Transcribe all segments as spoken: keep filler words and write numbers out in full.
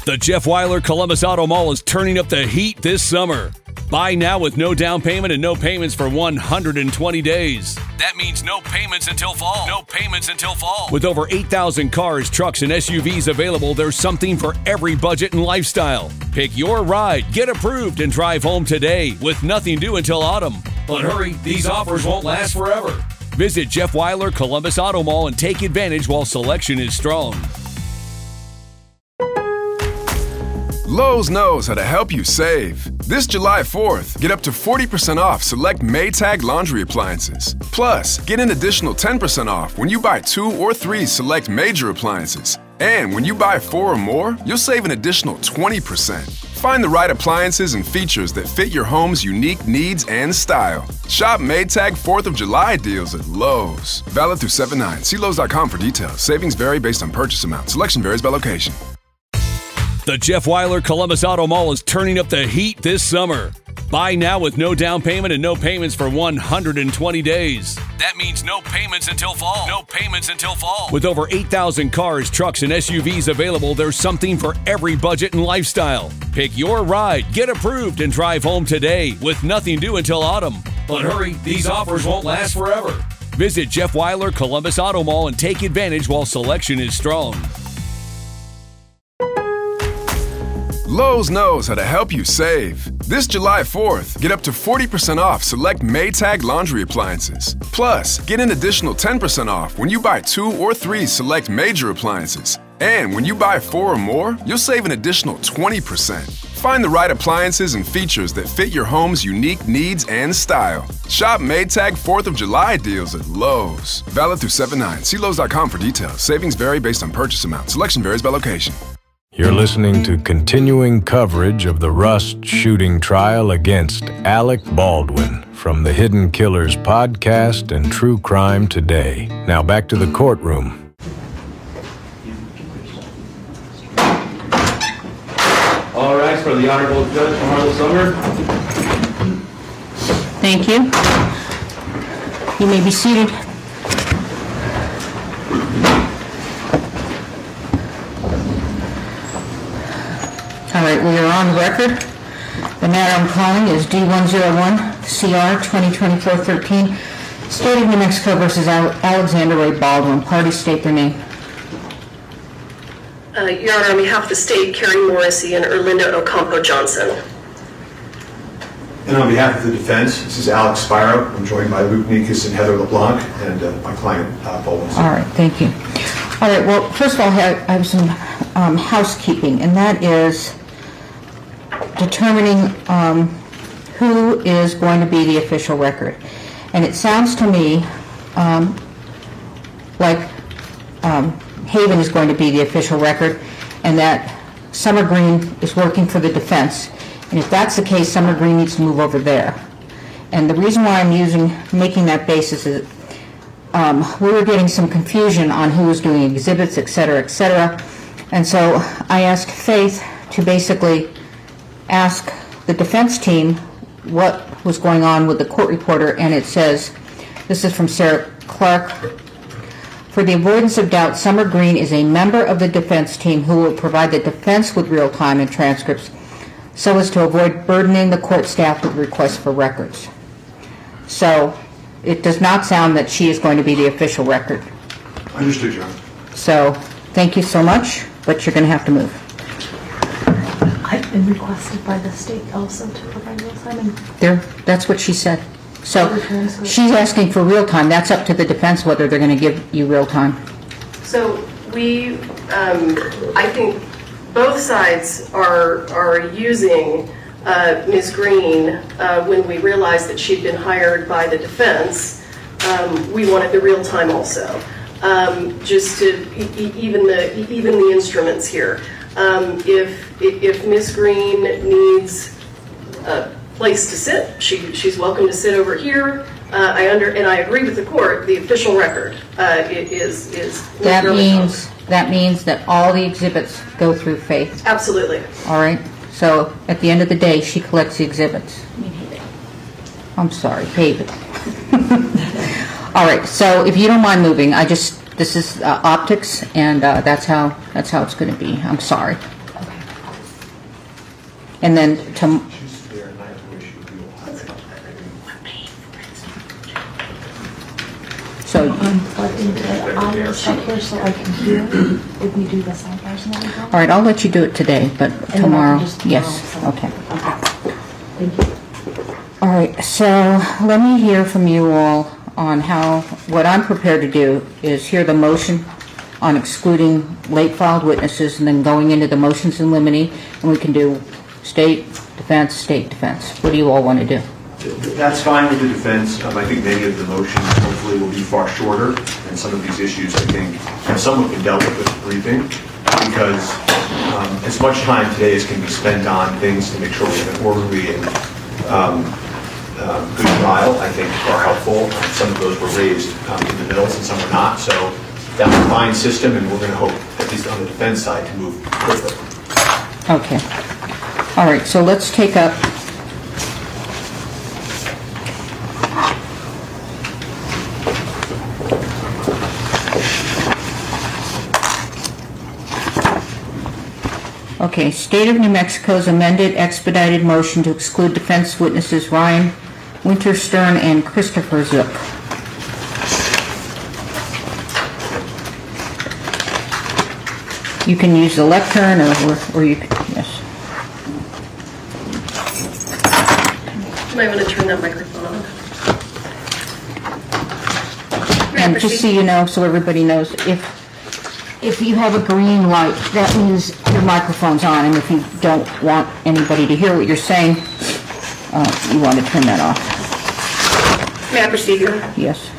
The Jeff Weiler Columbus Auto Mall is turning up the heat this summer. Buy now with no down payment and no payments for one hundred twenty days. That means no payments until fall. No payments until fall. With over eight thousand cars, trucks, and S U Vs available, there's something for every budget and lifestyle. Pick your ride, get approved, and drive home today with nothing due until autumn. But hurry, these offers won't last forever. Visit Jeff Weiler Columbus Auto Mall and take advantage while selection is strong. Lowe's knows how to help you save. This July fourth, get up to forty percent off select Maytag laundry appliances. Plus, get an additional ten percent off when you buy two or three select major appliances. And when you buy four or more, you'll save an additional twenty percent. Find the right appliances and features that fit your home's unique needs and style. Shop Maytag fourth of July deals at Lowe's. Valid through seven nine. See Lowe's dot com for details. Savings vary based on purchase amount. Selection varies by location. The Jeff Weiler Columbus Auto Mall is turning up the heat this summer. Buy now with no down payment and no payments for one hundred twenty days. That means no payments until fall. No payments until fall. With over eight thousand cars, trucks, and S U Vs available, there's something for every budget and lifestyle. Pick your ride, get approved, and drive home today with nothing due until autumn. But hurry, these offers won't last forever. Visit Jeff Weiler Columbus Auto Mall and take advantage while selection is strong. Lowe's knows how to help you save. This July fourth, get up to forty percent off select Maytag laundry appliances. Plus, get an additional ten percent off when you buy two or three select major appliances. And when you buy four or more, you'll save an additional twenty percent. Find the right appliances and features that fit your home's unique needs and style. Shop Maytag fourth of July deals at Lowe's. Valid through seven nine. See Lowe's dot com for details. Savings vary based on purchase amount. Selection varies by location. You're listening to continuing coverage of the Rust shooting trial against Alec Baldwin from the Hidden Killers podcast and True Crime Today. Now back to the courtroom. All rise for the Honorable Judge Marla Summer. Thank you. You may be seated. All right, we are on record. The matter I'm calling is D one oh one C R twenty twenty-four thirteen, State of New Mexico versus Alexander Ray Baldwin. Parties state their name. Uh, Your Honor, on behalf of the state, Carrie Morrissey and Erlinda Ocampo Johnson. And on behalf of the defense, this is Alex Spiro. I'm joined by Luke Nikas and Heather LeBlanc and uh, my client, uh, Baldwin. All right, thank you. All right, well, first of all, I have some um, housekeeping, and that is determining um, who is going to be the official record. And it sounds to me um, like um, Haven is going to be the official record and that Summer Green is working for the defense. And if that's the case, Summer Green needs to move over there. And the reason why I'm using, making that basis is um, we were getting some confusion on who was doing exhibits, et cetera, et cetera. And so I asked Faith to basically ask the defense team what was going on with the court reporter, and it says, this is from Sarah Clark, for the avoidance of doubt, Summer Green is a member of the defense team who will provide the defense with real-time and transcripts so as to avoid burdening the court staff with requests for records. So it does not sound that she is going to be the official record. Understood, Your Honor. So thank you so much, but you're going to have to move. I've been requested by the state also to provide real time. And there, that's what she said. So she's asking for real time. That's up to the defense whether they're going to give you real time. So we, um, I think both sides are are using uh, Miz Green uh, when we realized that she'd been hired by the defense. Um, we wanted the real time also, um, just to e- even the even the instruments here. Um, if if Miz Green needs a place to sit, she she's welcome to sit over here. Uh, I under and I agree with the court. The official record uh, is is that means that means that all the exhibits go through Faith. Absolutely. All right. So at the end of the day, she collects the exhibits. I'm sorry, Haven. All right. So if you don't mind moving, I just this is uh, optics, and uh, that's how that's how it's going to be. I'm sorry. And then to, so, Unplug into the audio stuff here so I can hear if we do the sidebars and everything. all right, I'll let you do it today, but And then I tomorrow, can just- yes, tomorrow, so- okay. Okay. Thank you. All right, so let me hear from you all on how, what I'm prepared to do is hear the motion on excluding late filed witnesses and then going into the motions in limine, and we can do state defense, state defense. What do you all want to do? That's fine with the defense. Um, I think many of the motions hopefully will be far shorter, and some of these issues I think have somewhat been dealt with with the briefing, because um, as much time today as can be spent on things to make sure we have an orderly and um, uh, good trial, I think are helpful. Um, some of those were raised um, in the middles and some were not, so that's a fine system, and we're going to hope, at least on the defense side, to move quickly. Okay. All right, so let's take up Okay, State of New Mexico's amended expedited motion to exclude defense witnesses Ryan Winterstern and Christopher Zook. You can use the lectern or, or you can, yes. You might want to turn that microphone on. And just so you know, so everybody knows, if if you have a green light, that means your microphone's on, and if you don't want anybody to hear what you're saying, uh, you want to turn that off. May I proceed, Your Honor? Yes.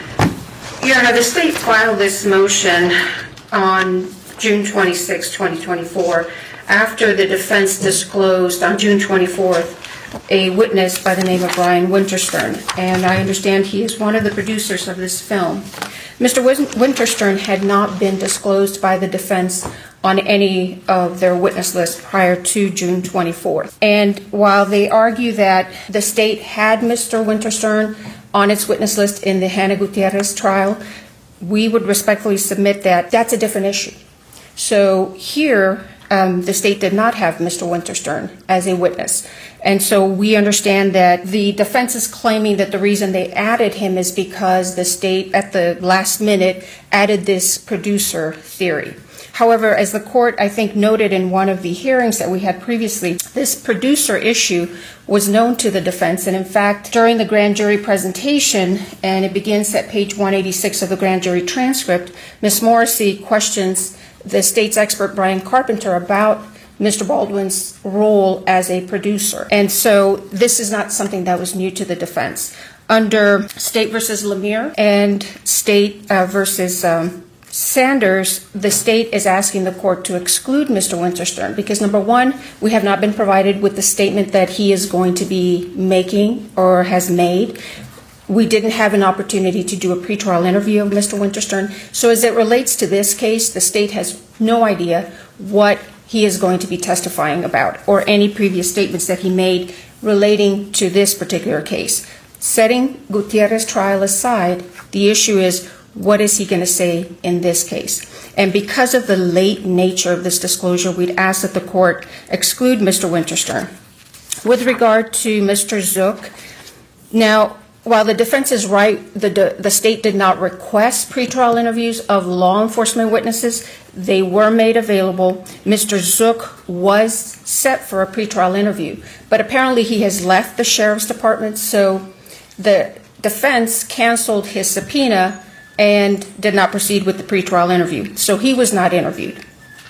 Your Honor, the state filed this motion on June twenty-sixth, twenty twenty-four, after the defense disclosed on June twenty-fourth a witness by the name of Ryan Winterstern, and I understand he is one of the producers of this film. Mister Winterstern had not been disclosed by the defense on any of their witness list prior to June twenty-fourth. And while they argue that the state had Mister Winterstern on its witness list in the Hannah Gutierrez trial, we would respectfully submit that that's a different issue. So here, um, the state did not have Mister Winterstern as a witness. And so we understand that the defense is claiming that the reason they added him is because the state, at the last minute, added this producer theory. However, as the court, I think, noted in one of the hearings that we had previously, this producer issue was known to the defense. And in fact, during the grand jury presentation, and it begins at page one eighty-six of the grand jury transcript, Miz Morrissey questions the state's expert, Brian Carpenter, about Mister Baldwin's role as a producer. And so this is not something that was new to the defense. Under State versus Lemire and State uh, versus um, Sanders, the state is asking the court to exclude Mister Winterstern because, number one, we have not been provided with the statement that he is going to be making or has made. We didn't have an opportunity to do a pretrial interview of Mister Winterstern. So as it relates to this case, the state has no idea what he is going to be testifying about or any previous statements that he made relating to this particular case. Setting Gutierrez trial aside, the issue is, what is he going to say in this case? And because of the late nature of this disclosure, we'd ask that the court exclude Mister Winterstern. With regard to Mister Zook, now, while the defense is right, the, the state did not request pretrial interviews of law enforcement witnesses. They were made available. Mister Zook was set for a pretrial interview, but apparently he has left the sheriff's department, so the defense canceled his subpoena and did not proceed with the pretrial interview. So he was not interviewed.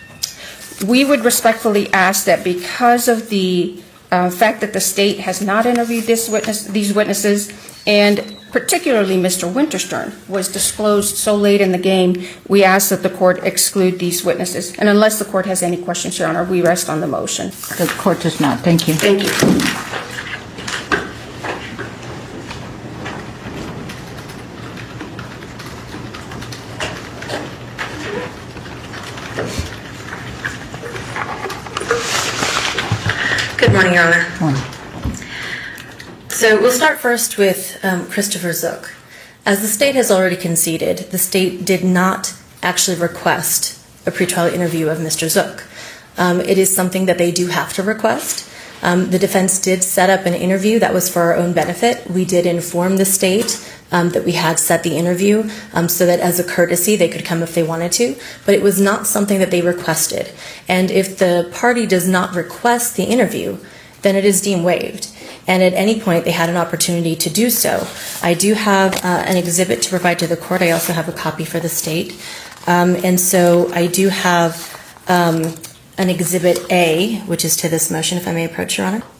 We would respectfully ask that because of the uh, fact that the state has not interviewed this witness, these witnesses, and particularly Mister Winterstern was disclosed so late in the game, we ask that the court exclude these witnesses. And unless the court has any questions, Your Honor, we rest on the motion. The court does not. Thank you. Thank you. Good morning, Your Honor. Morning. So we'll start first with um, Christopher Zook. As the state has already conceded, the state did not actually request a pretrial interview of Mister Zook. Um, it is something that they do have to request. Um, the defense did set up an interview that was for our own benefit. We did inform the state um, that we had set the interview um, so that as a courtesy they could come if they wanted to, but it was not something that they requested. And if the party does not request the interview, then it is deemed waived. And at any point they had an opportunity to do so. I do have uh, an exhibit to provide to the court. I also have a copy for the state. Um, and so I do have um, an Exhibit A, which is to this motion, if I may approach, Your Honor.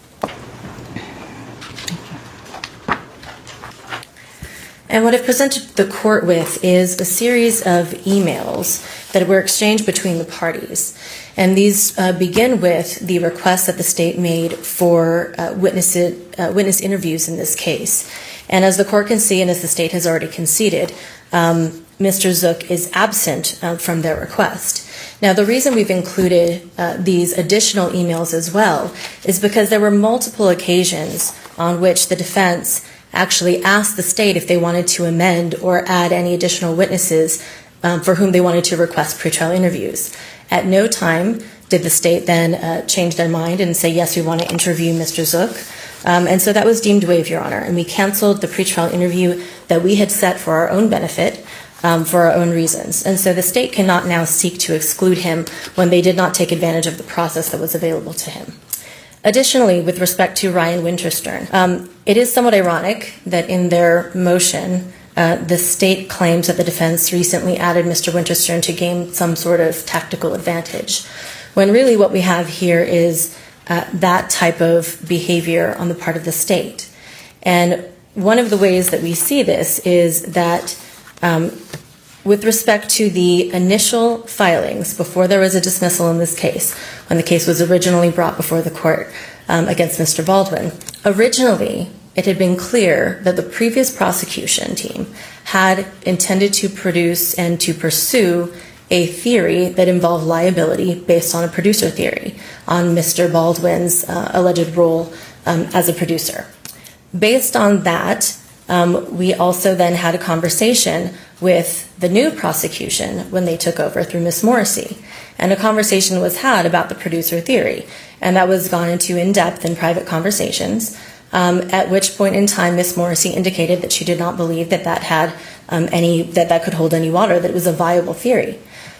And what I've presented the court with is a series of emails that were exchanged between the parties. And these uh, begin with the request that the state made for uh, witness, uh, witness interviews in this case. And as the court can see, and as the state has already conceded, um, Mister Zook is absent uh, from their request. Now, the reason we've included uh, these additional emails as well is because there were multiple occasions on which the defense actually asked the state if they wanted to amend or add any additional witnesses um, for whom they wanted to request pretrial interviews. At no time did the state then uh, change their mind and say, yes, we want to interview Mister Zook. Um, and so that was deemed waived, Your Honor. And we canceled the pretrial interview that we had set for our own benefit um, for our own reasons. And so the state cannot now seek to exclude him when they did not take advantage of the process that was available to him. Additionally, with respect to Ryan Winterstern, um, it is somewhat ironic that in their motion, uh, the state claims that the defense recently added Mister Winterstern to gain some sort of tactical advantage, when really what we have here is uh, that type of behavior on the part of the state. And one of the ways that we see this is that um, with respect to the initial filings before there was a dismissal in this case, when the case was originally brought before the court um, against Mister Baldwin, originally it had been clear that the previous prosecution team had intended to produce and to pursue a theory that involved liability based on a producer theory on Mister Baldwin's uh, alleged role um, as a producer. Based on that, um, we also then had a conversation with the new prosecution when they took over through Miz Morrissey. And a conversation was had about the producer theory. And that was gone into in-depth and private conversations, um, at which point in time Miz Morrissey indicated that she did not believe that that had um, any, that that could hold any water, that it was a viable theory.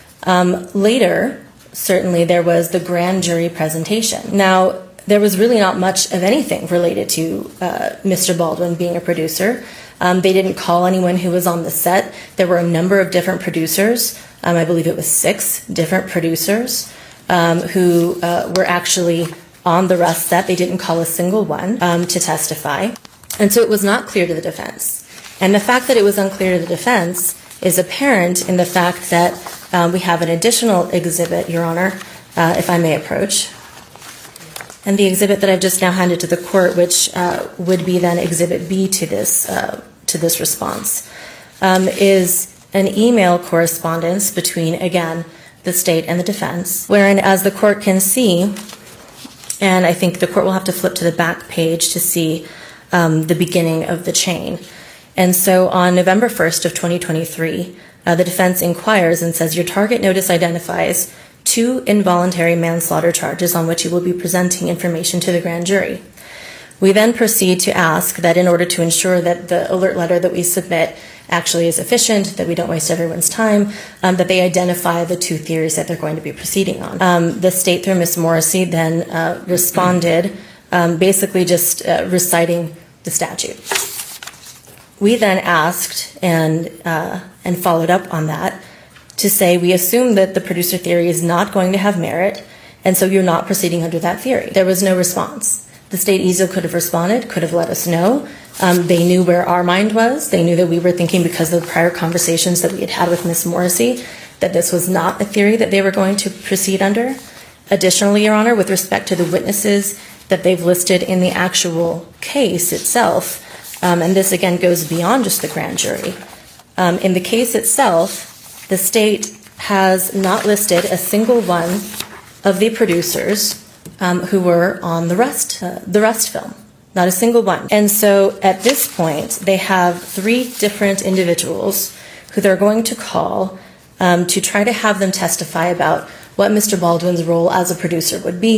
Um, later, certainly there was the grand jury presentation. Now, there was really not much of anything related to uh, Mister Baldwin being a producer. Um, they didn't call anyone who was on the set. There were a number of different producers. Um, I believe it was six different producers um, who uh, were actually on the Rust set. They didn't call a single one um, to testify. And so it was not clear to the defense. And the fact that it was unclear to the defense is apparent in the fact that um, we have an additional exhibit, Your Honor, uh, if I may approach. And the exhibit that I've just now handed to the court, which uh, would be then Exhibit B to this uh, to this response, um, is an email correspondence between, again, the state and the defense, wherein, as the court can see, and I think the court will have to flip to the back page to see um, the beginning of the chain. And so on November first of twenty twenty-three, uh, the defense inquires and says, your target notice identifies two involuntary manslaughter charges on which you will be presenting information to the grand jury. We then proceed to ask that in order to ensure that the alert letter that we submit actually is efficient, that we don't waste everyone's time, um, that they identify the two theories that they're going to be proceeding on. Um, the state, through Miz Morrissey, then uh, responded, um, basically just uh, reciting the statute. We then asked and uh, and followed up on that to say we assume that the producer theory is not going to have merit, and so you're not proceeding under that theory. There was no response. The state easily could have responded, could have let us know. Um, they knew where our mind was. They knew that we were thinking, because of the prior conversations that we had had with Miz Morrissey, that this was not a theory that they were going to proceed under. Additionally, Your Honor, with respect to the witnesses that they've listed in the actual case itself, um, and this again goes beyond just the grand jury, um, in the case itself, the state has not listed a single one of the producers um, who were on the Rust, uh, the Rust film. Not a single one. And so at this point, they have three different individuals who they're going to call um, to try to have them testify about what Mister Baldwin's role as a producer would be,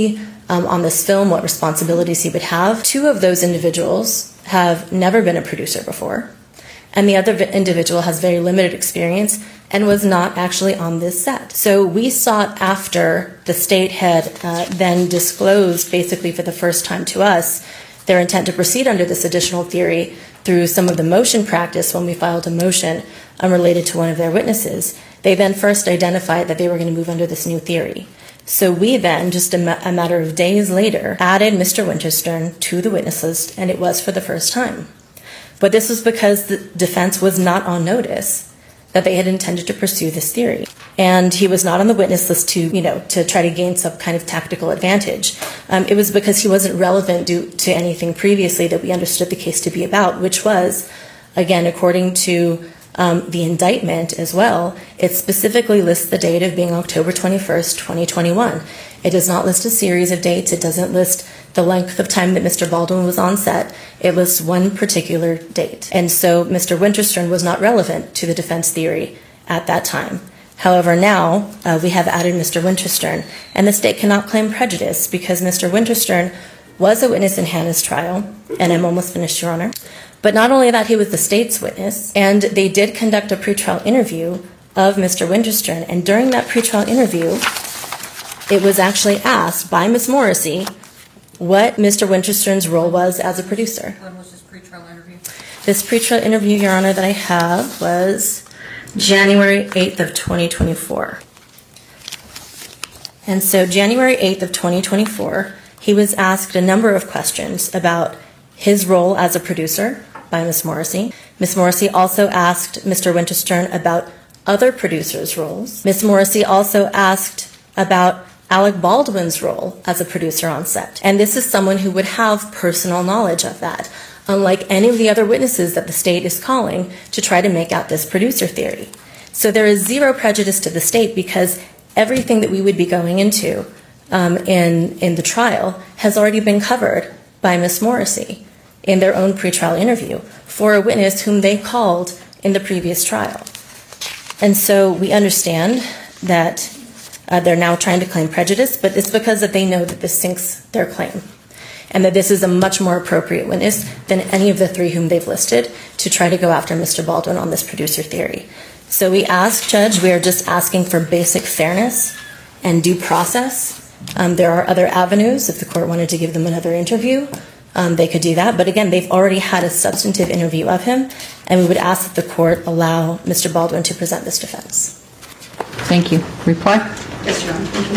um, on this film, what responsibilities he would have. Two of those individuals have never been a producer before, and the other individual has very limited experience and was not actually on this set. So we sought, after the state had uh, then disclosed basically for the first time to us their intent to proceed under this additional theory through some of the motion practice when we filed a motion unrelated to one of their witnesses. They then first identified that they were going to move under this new theory. So we then, just a, ma- a matter of days later, added Mister Winterstern to the witness list, and it was for the first time. But this was because the defense was not on notice that they had intended to pursue this theory. And he was not on the witness list to, you know, to try to gain some kind of tactical advantage. Um, it was because he wasn't relevant due to anything previously that we understood the case to be about, which was, again, according to um, the indictment as well, it specifically lists the date of being October twenty-first, twenty twenty-one. It does not list a series of dates. It doesn't list the length of time that Mister Baldwin was on set. It lists one particular date. And so Mister Winterstern was not relevant to the defense theory at that time. However, now uh, we have added Mister Winterstern, and the state cannot claim prejudice because Mister Winterstern was a witness in Hannah's trial, and I'm almost finished, Your Honor. But not only that, he was the state's witness, and they did conduct a pretrial interview of Mister Winterstern, and during that pretrial interview, it was actually asked by Miz Morrissey what Mister Winterstern's role was as a producer. When was this pretrial interview? This pretrial interview, Your Honor, that I have was January eighth of twenty twenty-four. And so January eighth of twenty twenty-four, he was asked a number of questions about his role as a producer by Miz Morrissey. Miz Morrissey also asked Mister Winterstern about other producers' roles. Miz Morrissey also asked about Alec Baldwin's role as a producer on set. And this is someone who would have personal knowledge of that, unlike any of the other witnesses that the state is calling to try to make out this producer theory. So there is zero prejudice to the state because everything that we would be going into um, in, in the trial has already been covered by Miz Morrissey in their own pretrial interview for a witness whom they called in the previous trial. And so we understand that Uh, they're now trying to claim prejudice, but it's because that they know that this sinks their claim and that this is a much more appropriate witness than any of the three whom they've listed to try to go after Mister Baldwin on this producer theory. So we ask, Judge, we are just asking for basic fairness and due process. Um, there are other avenues. If the court wanted to give them another interview, um, they could do that. But again, they've already had a substantive interview of him, and we would ask that the court allow Mister Baldwin to present this defense. Thank you. Reply? Yes, Your Honor. Thank you.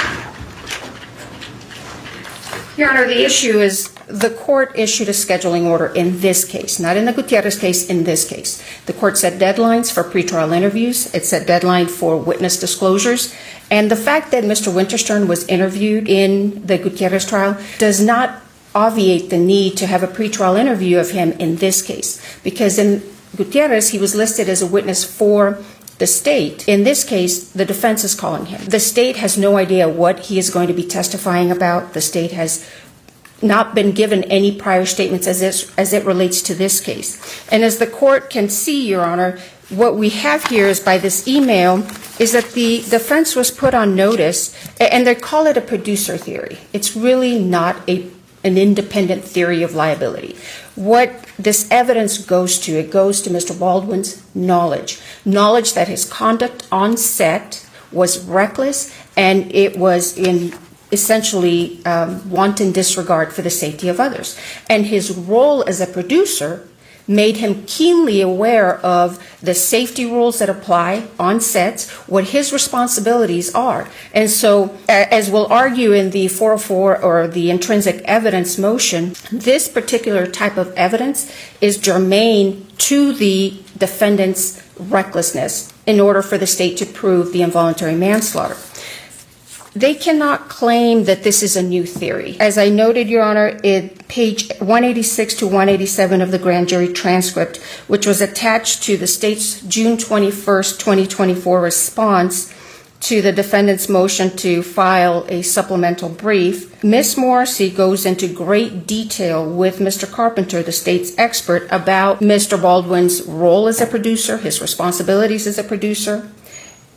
Your Honor, the issue is the court issued a scheduling order in this case, not in the Gutierrez case, in this case. The court set deadlines for pretrial interviews. It set deadline for witness disclosures. And the fact that Mister Winterstern was interviewed in the Gutierrez trial does not obviate the need to have a pretrial interview of him in this case. Because in Gutierrez, he was listed as a witness for the state. In this case, the defense is calling him. The state has no idea what he is going to be testifying about. The state has not been given any prior statements as it, as it relates to this case. And as the court can see, Your Honor, what we have here is by this email is that the defense was put on notice, and they call it a producer theory. It's really not a an independent theory of liability. What this evidence goes to, it goes to Mister Baldwin's knowledge, knowledge that his conduct on set was reckless and it was in essentially um, wanton disregard for the safety of others. And his role as a producer made him keenly aware of the safety rules that apply on sets, what his responsibilities are. And so, as we'll argue in the four oh four or the intrinsic evidence motion, this particular type of evidence is germane to the defendant's recklessness in order for the state to prove the involuntary manslaughter. They cannot claim that this is a new theory. As I noted, Your Honor, it page one eighty-six to one eighty-seven of the grand jury transcript, which was attached to the state's June twenty-first, twenty twenty-four response to the defendant's motion to file a supplemental brief, Miz Morrissey goes into great detail with Mister Carpenter, the state's expert, about Mister Baldwin's role as a producer, his responsibilities as a producer.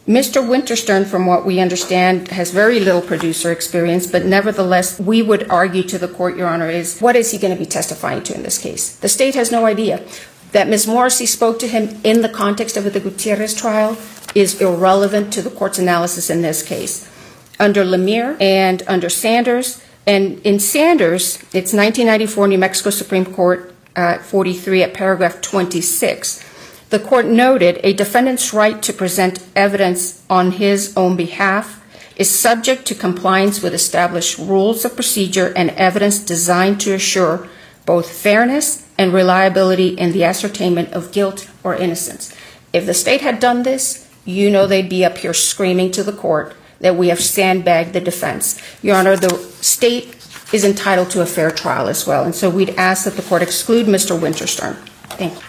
Mister Winterstern, from what we understand, has very little producer experience, but nevertheless, we would argue to the court, Your Honor, is what is he going to be testifying to in this case? The state has no idea. That Miz Morrissey spoke to him in the context of the Gutierrez trial is irrelevant to the court's analysis in this case. Under Lemire and under Sanders, and in Sanders, it's nineteen ninety-four New Mexico Supreme Court uh, forty-three at paragraph twenty-six. The court noted a defendant's right to present evidence on his own behalf is subject to compliance with established rules of procedure and evidence designed to assure both fairness and reliability in the ascertainment of guilt or innocence. If the state had done this, you know they'd be up here screaming to the court that we have sandbagged the defense. Your Honor, the state is entitled to a fair trial as well, and so we'd ask that the court exclude Mister Winterstern. Thank you.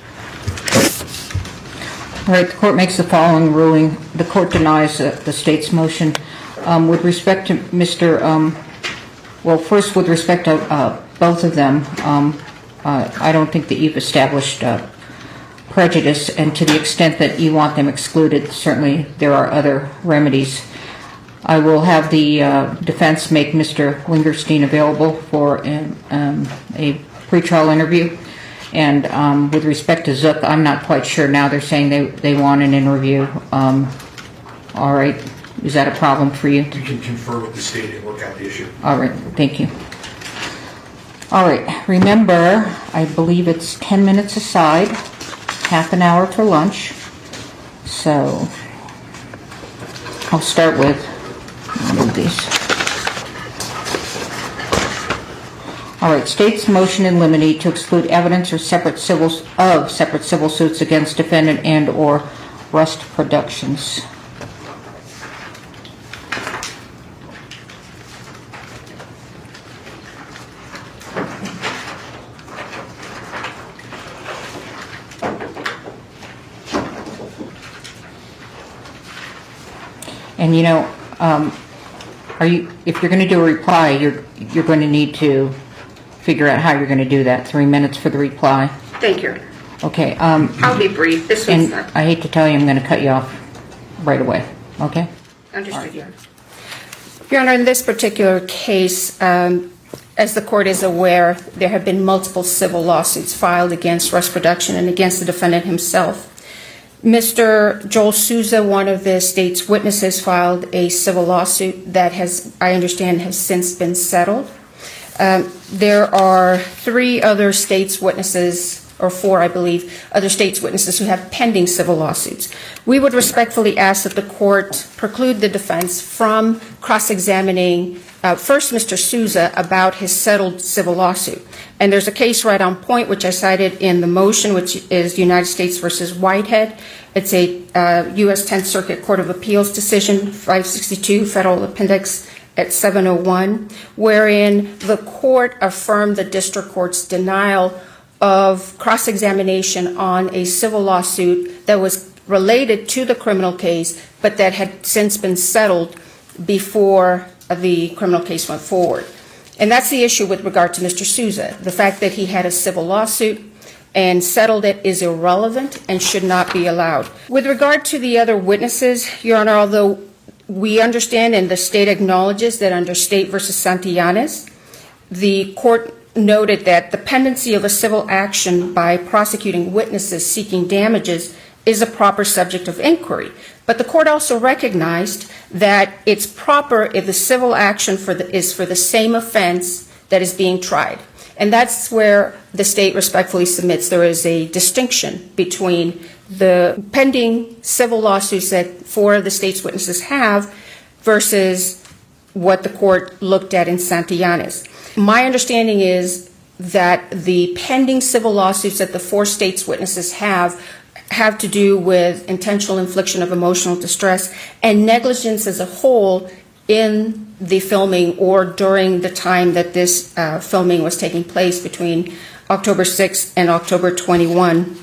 All right, the court makes the following ruling. The court denies uh, the state's motion. Um, with respect to Mister Um, well, first, with respect to uh, both of them, um, uh, I don't think that you've established uh, prejudice, and to the extent that you want them excluded, certainly there are other remedies. I will have the uh, defense make Mister Lingerstein available for an, um, a pretrial interview. And um, with respect to Zook, I'm not quite sure now. They're saying they, they want an interview. Um, all right. Is that a problem for you? We can confer with the state and work out the issue. All right. Thank you. All right. Remember, I believe it's ten minutes aside, half an hour for lunch. So I'll start with one of these. All right, state's motion in limine to exclude evidence or separate civil of separate civil suits against defendant and or Rust Productions. And you know, um, are you? If you're going to do a reply, you're you're going to need to figure out how you're going to do that. Three minutes for the reply. Thank you. Okay. Um, I'll be brief. This and one's not. I hate to tell you, I'm going to cut you off right away. Okay? Understood, right. Your Honor. Your Honor, in this particular case, um, as the court is aware, there have been multiple civil lawsuits filed against Rust Production and against the defendant himself. Mister Joel Souza, one of the state's witnesses, filed a civil lawsuit that has, I understand, has since been settled. Um, there are three other states' witnesses, or four, I believe, other states' witnesses who have pending civil lawsuits. We would respectfully ask that the court preclude the defense from cross-examining uh, first Mister Souza about his settled civil lawsuit. And there's a case right on point, which I cited in the motion, which is United States versus Whitehead. It's a uh, U S tenth Circuit Court of Appeals decision, five sixty-two Federal Appendix at seven oh one, wherein the court affirmed the district court's denial of cross-examination on a civil lawsuit that was related to the criminal case, but that had since been settled before the criminal case went forward. And that's the issue with regard to Mister Souza. The fact that he had a civil lawsuit and settled it is irrelevant and should not be allowed. With regard to the other witnesses, Your Honor, although we understand and the state acknowledges that under State versus Santillanes, the court noted that the pendency of a civil action by prosecuting witnesses seeking damages is a proper subject of inquiry. But the court also recognized that it's proper if the civil action for the, is for the same offense that is being tried. And that's where the state respectfully submits there is a distinction between the pending civil lawsuits that four of the state's witnesses have versus what the court looked at in Santillanes. My understanding is that the pending civil lawsuits that the four state's witnesses have have to do with intentional infliction of emotional distress and negligence as a whole in the filming or during the time that this uh, filming was taking place between October sixth and October twenty-first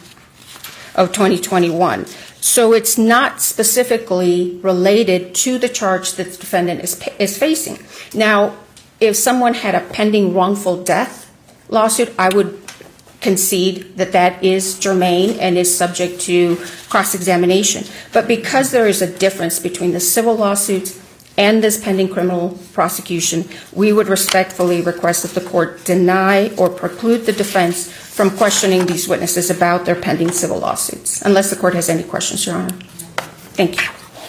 of twenty twenty-one. So it's not specifically related to the charge that the defendant is, is facing. Now, if someone had a pending wrongful death lawsuit, I would concede that that is germane and is subject to cross-examination. But because there is a difference between the civil lawsuits and this pending criminal prosecution, we would respectfully request that the court deny or preclude the defense from questioning these witnesses about their pending civil lawsuits, unless the court has any questions, Your Honor. Thank you.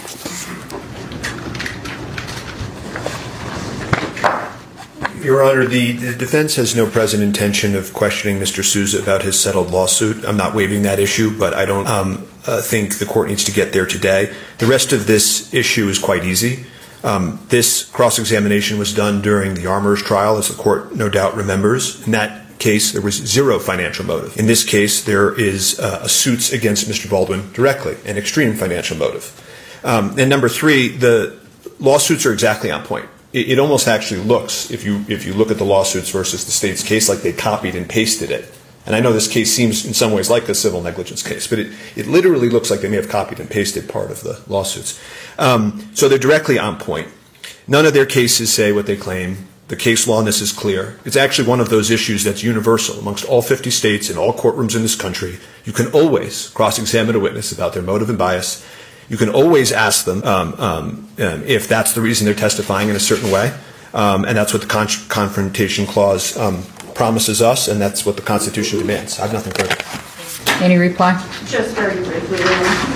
Your Honor, the, the defense has no present intention of questioning Mister Souza about his settled lawsuit. I'm not waiving that issue, but I don't um, uh, think the court needs to get there today. The rest of this issue is quite easy. Um, this cross-examination was done during the Armour's trial, as the court no doubt remembers. In that case, there was zero financial motive. In this case, there is uh, a suits against Mister Baldwin directly, an extreme financial motive. Um, and number three, the lawsuits are exactly on point. It almost actually looks, if you if you look at the lawsuits versus the state's case, like they copied and pasted it. And I know this case seems in some ways like a civil negligence case, but it, it literally looks like they may have copied and pasted part of the lawsuits. Um, so they're directly on point. None of their cases say what they claim. The case law on this is clear. It's actually one of those issues that's universal amongst all fifty states and all courtrooms in this country. You can always cross-examine a witness about their motive and bias. You can always ask them um, um, um, if that's the reason they're testifying in a certain way, um, and that's what the con- Confrontation Clause um, promises us, and that's what the Constitution demands. I have nothing further. Any reply? Just very briefly, Your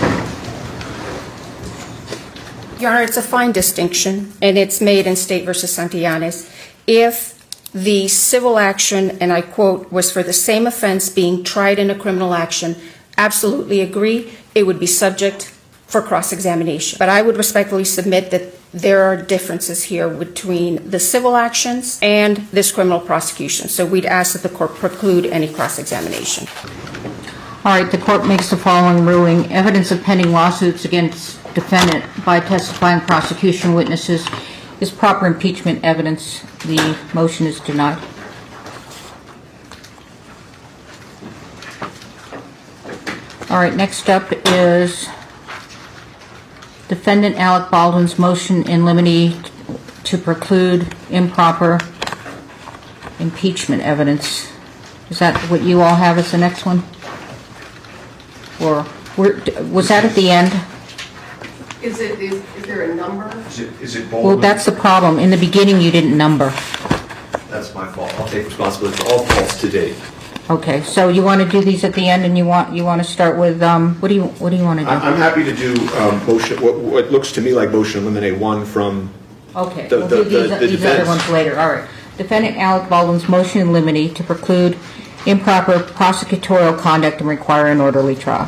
Honor. Your Honor, it's a fine distinction, and it's made in State versus Santillanes. If the civil action, and I quote, was for the same offense being tried in a criminal action, absolutely agree, it would be subject for cross-examination. But I would respectfully submit that there are differences here between the civil actions and this criminal prosecution. So we'd ask that the court preclude any cross-examination. All right, the court makes the following ruling. Evidence of pending lawsuits against defendant by testifying prosecution witnesses is proper impeachment evidence. The motion is denied. All right, next up is Defendant Alec Baldwin's motion in limine to preclude improper impeachment evidence. Is that what you all have as the next one? Or were, was that at the end? Is it is, is there a number? Is it, is it Baldwin? Well, that's the problem. In the beginning, you didn't number. That's my fault. I'll take responsibility for all faults to date. Okay, so you want to do these at the end, and you want you want to start with um, what do you what do you want to do? I'm happy to do um, motion. What, what looks to me like motion eliminate one from. Okay, the, we'll the, do these, the, the these defense. other ones later. All right. Defendant Alec Baldwin's motion in limine to preclude improper prosecutorial conduct and require an orderly trial.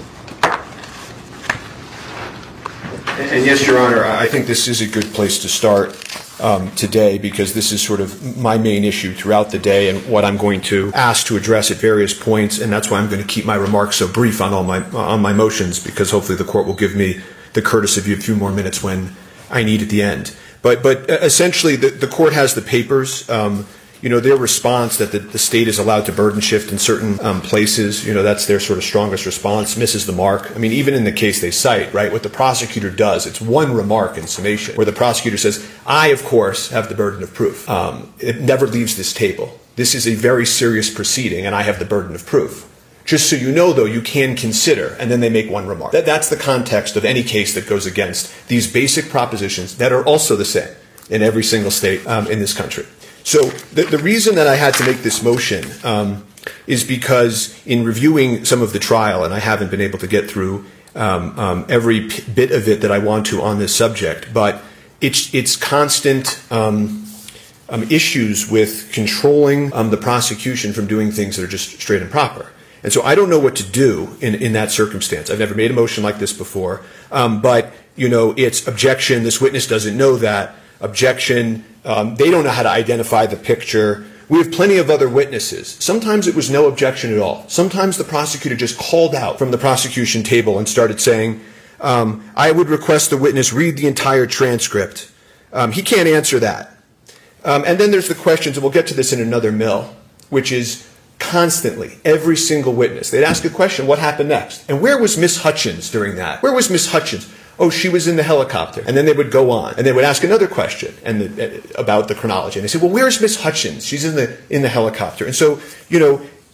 And, and yes, Your Honor, I think this is a good place to start um, today, because this is sort of my main issue throughout the day and what I'm going to ask to address at various points, and that's why I'm going to keep my remarks so brief on all my on my motions, because hopefully the court will give me the courtesy of a few more minutes when I need at the end. But but essentially, the, the court has the papers. Um, you know, their response that the, the state is allowed to burden shift in certain um, places, you know, that's their sort of strongest response, misses the mark. I mean, even in the case they cite, right, what the prosecutor does, it's one remark in summation, where the prosecutor says, I, of course, have the burden of proof. Um, it never leaves this table. This is a very serious proceeding, and I have the burden of proof. Just so you know, though, you can consider, and then they make one remark. That, that's the context of any case that goes against these basic propositions that are also the same in every single state um, in this country. So the, the reason that I had to make this motion um, is because in reviewing some of the trial, and I haven't been able to get through um, um, every p- bit of it that I want to on this subject, but it's, it's constant um, um, issues with controlling um, the prosecution from doing things that are just straight and proper. And so I don't know what to do in, in that circumstance. I've never made a motion like this before, um, but, you know, it's objection, this witness doesn't know that, objection, um, they don't know how to identify the picture. We have plenty of other witnesses. Sometimes it was no objection at all. Sometimes the prosecutor just called out from the prosecution table and started saying, um, I would request the witness read the entire transcript. Um, he can't answer that. Um, and then there's the questions, and we'll get to this in another mill, which is constantly, every single witness, they'd ask a question, what happened next? And where was Miss Hutchins during that? Where was Miss Hutchins? Oh, she was in the helicopter. And then they would go on, and they would ask another question and the, uh, about the chronology. And they say, well, where's Miss Hutchins? She's in the in the helicopter. And so, you know,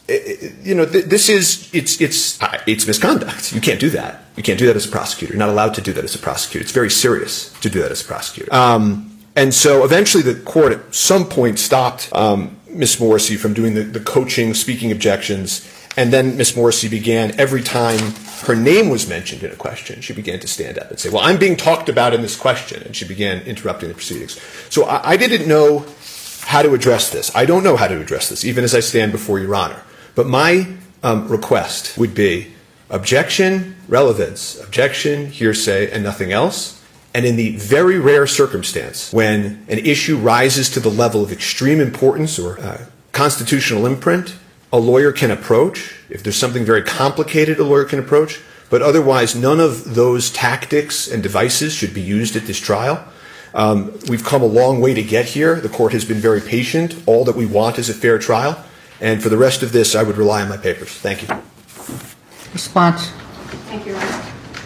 you know, th- this is, it's, it's, it's misconduct. You can't do that. You can't do that as a prosecutor. You're not allowed to do that as a prosecutor. It's very serious to do that as a prosecutor. Um, and so eventually the court at some point stopped um, Miz Morrissey from doing the, the coaching, speaking objections. And then Miz Morrissey began, every time her name was mentioned in a question, she began to stand up and say, well, I'm being talked about in this question. And she began interrupting the proceedings. So I, I didn't know how to address this. I don't know how to address this, even as I stand before Your Honor. But my um, request would be objection, relevance, objection, hearsay, and nothing else. And in the very rare circumstance when an issue rises to the level of extreme importance or uh, constitutional imprint, a lawyer can approach. If there's something very complicated, a lawyer can approach. But otherwise, none of those tactics and devices should be used at this trial. Um, we've come a long way to get here. The court has been very patient. All that we want is a fair trial. And for the rest of this, I would rely on my papers. Thank you. Response. Thank you, Your Honor.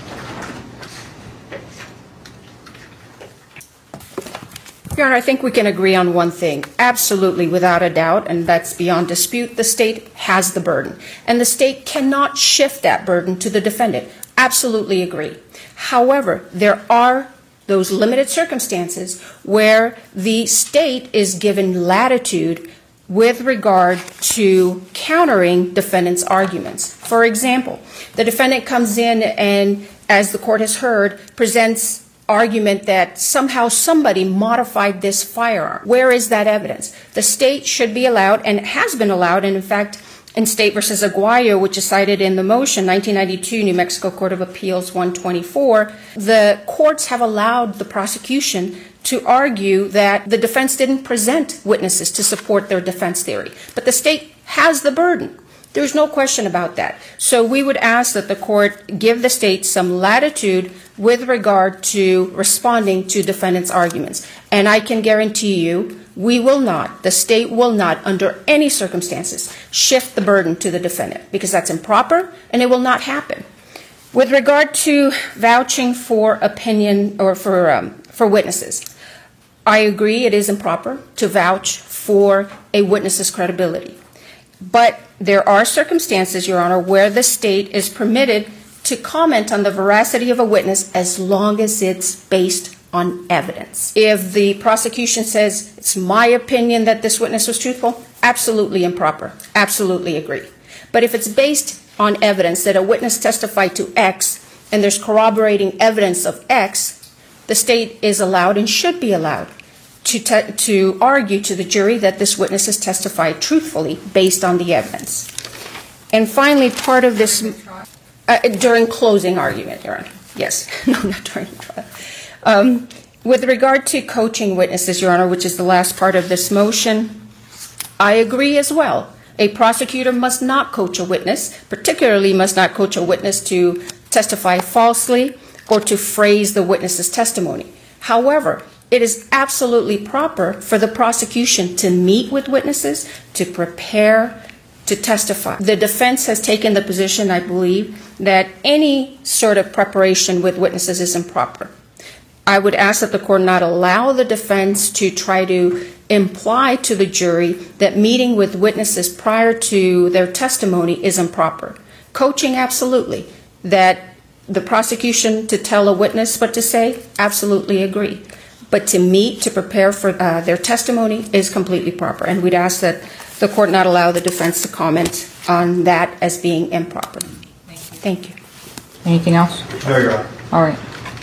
Your Honor, I think we can agree on one thing. Absolutely, without a doubt, and that's beyond dispute, the state has the burden. And the state cannot shift that burden to the defendant. Absolutely agree. However, there are those limited circumstances where the state is given latitude with regard to countering defendant's arguments. For example, the defendant comes in and, as the court has heard, presents argument that somehow somebody modified this firearm. Where is that evidence? The state should be allowed, and has been allowed, and in fact, in State versus Aguayo, which is cited in the motion, nineteen ninety-two, New Mexico Court of Appeals one twenty-four, the courts have allowed the prosecution to argue that the defense didn't present witnesses to support their defense theory. But the state has the burden. There's no question about that. So we would ask that the court give the state some latitude with regard to responding to defendant's arguments. And I can guarantee you, we will not, the state will not, under any circumstances, shift the burden to the defendant, because that's improper and it will not happen. With regard to vouching for opinion or for um, for witnesses, I agree it is improper to vouch for a witness's credibility. But there are circumstances, Your Honor, where the state is permitted to comment on the veracity of a witness as long as it's based on evidence. If the prosecution says, it's my opinion that this witness was truthful, absolutely improper. Absolutely agree. But if it's based on evidence that a witness testified to X and there's corroborating evidence of X, the state is allowed and should be allowed to te- to argue to the jury that this witness has testified truthfully based on the evidence. And finally, part of this, uh, during closing argument, Your Honor. Yes, no, not during the trial. Um, with regard to coaching witnesses, Your Honor, which is the last part of this motion, I agree as well. A prosecutor must not coach a witness, particularly must not coach a witness to testify falsely or to phrase the witness's testimony. However, it is absolutely proper for the prosecution to meet with witnesses, to prepare to testify. The defense has taken the position, I believe, that any sort of preparation with witnesses is improper. I would ask that the court not allow the defense to try to imply to the jury that meeting with witnesses prior to their testimony is improper. Coaching, absolutely. That the prosecution to tell a witness what to say, absolutely agree. But to meet, to prepare for uh, their testimony is completely proper. And we'd ask that the court not allow the defense to comment on that as being improper. Thank you. Anything else? No, Your Honor. All right.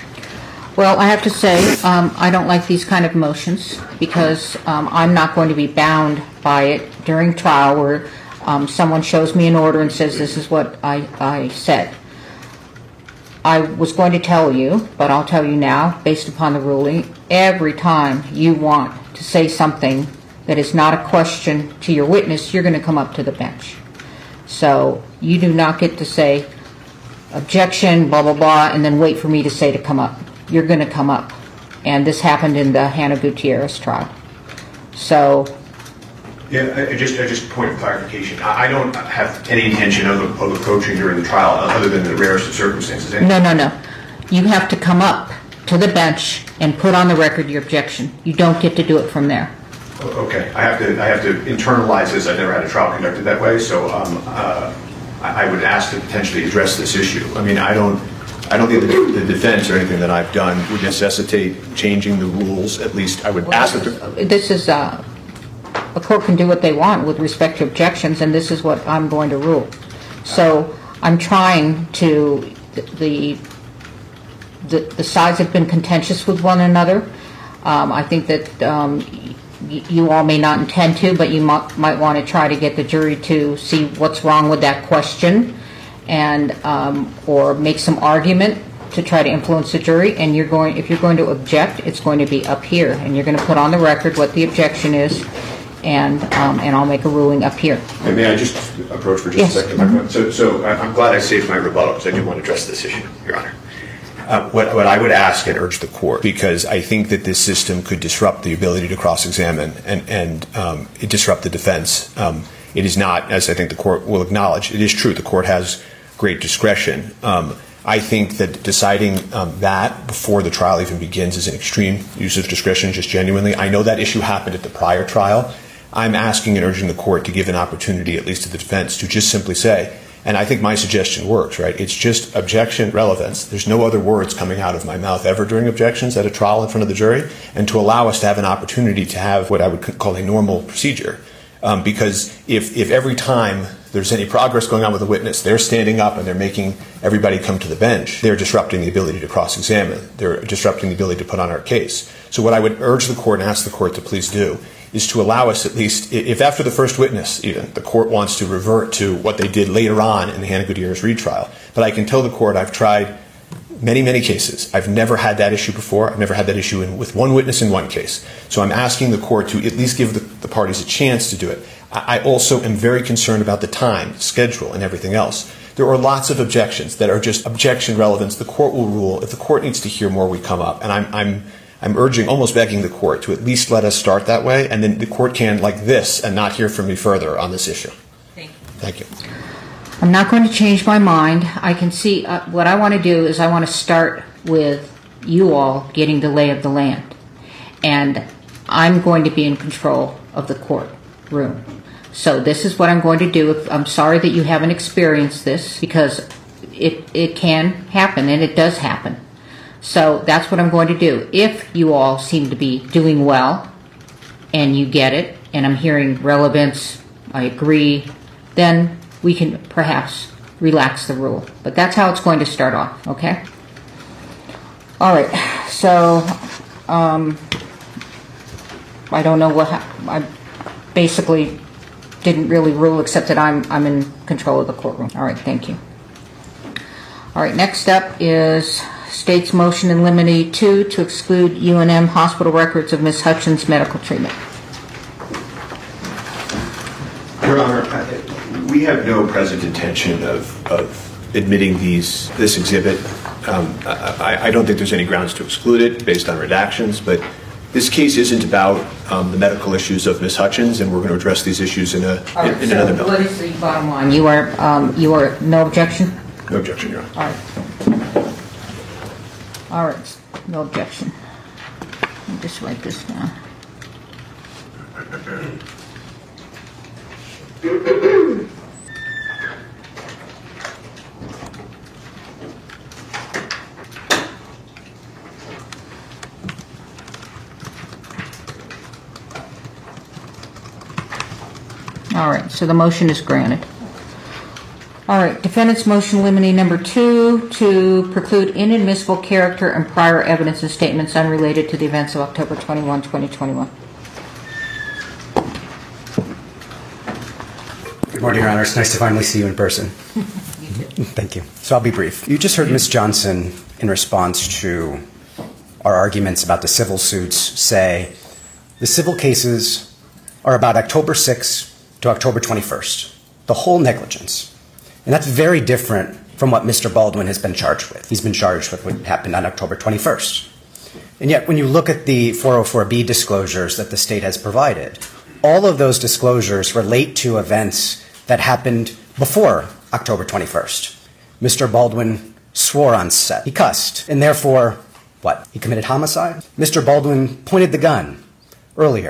Well, I have to say, um, I don't like these kind of motions because um, I'm not going to be bound by it during trial where um, someone shows me an order and says this is what I, I said. I was going to tell you, but I'll tell you now, based upon the ruling, every time you want to say something that is not a question to your witness, you're going to come up to the bench. So you do not get to say objection, blah, blah, blah, and then wait for me to say to come up. You're going to come up. And this happened in the Hannah Gutierrez trial. So... Yeah, I, I just, I just point of clarification. I, I don't have any intention of, of coaching during the trial other than the rarest of circumstances. No, no, no. You have to come up to the bench and put on the record your objection. You don't get to do it from there. Okay, I have to I have to internalize this. I've never had a trial conducted that way, so um, uh, I would ask to potentially address this issue. I mean, I don't I don't think the, the defense or anything that I've done would necessitate changing the rules. At least I would well, ask that. The, this is uh, a court can do what they want with respect to objections, and this is what I'm going to rule. So I'm trying to the the, the sides have been contentious with one another. Um, I think that. Um, You all may not intend to, but you might, might want to try to get the jury to see what's wrong with that question, and um, or make some argument to try to influence the jury. And you're going, if you're going to object, it's going to be up here, and you're going to put on the record what the objection is, and um, and I'll make a ruling up here. And may I just approach for just yes. a second? Mm-hmm. So, so I'm glad I saved my rebuttal because I do want to address this issue, Your Honor. Uh, what, what I would ask and urge the court, because I think that this system could disrupt the ability to cross-examine and, and um, it disrupt the defense. Um, it is not, as I think the court will acknowledge, it is true, the court has great discretion. Um, I think that deciding um, that before the trial even begins is an extreme use of discretion, just genuinely. I know that issue happened at the prior trial. I'm asking and urging the court to give an opportunity, at least to the defense, to just simply say, and I think my suggestion works, right? It's just objection relevance. There's no other words coming out of my mouth ever during objections at a trial in front of the jury, and to allow us to have an opportunity to have what I would call a normal procedure. Um, because if, if every time there's any progress going on with a witness, they're standing up and they're making everybody come to the bench, they're disrupting the ability to cross-examine. They're disrupting the ability to put on our case. So what I would urge the court and ask the court to please do is to allow us at least, if after the first witness even, the court wants to revert to what they did later on in the Hannah Gutierrez retrial. But I can tell the court I've tried many, many cases. I've never had that issue before. I've never had that issue in, with one witness in one case. So I'm asking the court to at least give the, the parties a chance to do it. I, I also am very concerned about the time, schedule, and everything else. There are lots of objections that are just objection relevance. The court will rule. If the court needs to hear more, we come up. And I'm, I'm I'm urging, almost begging the court to at least let us start that way, and then the court can, like this, and not hear from me further on this issue. Thank you. Thank you. I'm not going to change my mind. I can see, uh, what I want to do is I want to start with you all getting the lay of the land. And I'm going to be in control of the courtroom. So this is what I'm going to do. I'm sorry that you haven't experienced this, because it, it can happen, and it does happen. So that's what I'm going to do. If you all seem to be doing well and you get it, and I'm hearing relevance, I agree, then we can perhaps relax the rule. But that's how it's going to start off, okay? All right, so um, I don't know what, I basically didn't really rule except that I'm, I'm in control of the courtroom. All right, thank you. All right, next up is State's motion in limine two to exclude U N M hospital records of Miz Hutchins' medical treatment. Your Honor, we have no present intention of, of admitting these this exhibit. Um, I, I don't think there's any grounds to exclude it based on redactions, but this case isn't about um, the medical issues of Miz Hutchins, and we're going to address these issues in, a, right, in, in so another bill. What is the bottom line? You are, um, you are no objection? No objection, Your Honor. All right. All right, no objection. Let me just write this down. All right, so the motion is granted. All right, defendant's motion limine number two to preclude inadmissible character and prior evidence and statements unrelated to the events of October twenty-first, twenty twenty-one. Good morning, Your Honor. It's nice to finally see you in person. You too. Thank you. So I'll be brief. You just heard Miz Johnson, in response to our arguments about the civil suits, say the civil cases are about October sixth to October twenty-first, the whole negligence. And that's very different from what Mister Baldwin has been charged with. He's been charged with what happened on October twenty-first. And yet, when you look at the four oh four B disclosures that the state has provided, all of those disclosures relate to events that happened before October twenty-first. Mister Baldwin swore on set. He cussed. And therefore, what? He committed homicide? Mister Baldwin pointed the gun earlier.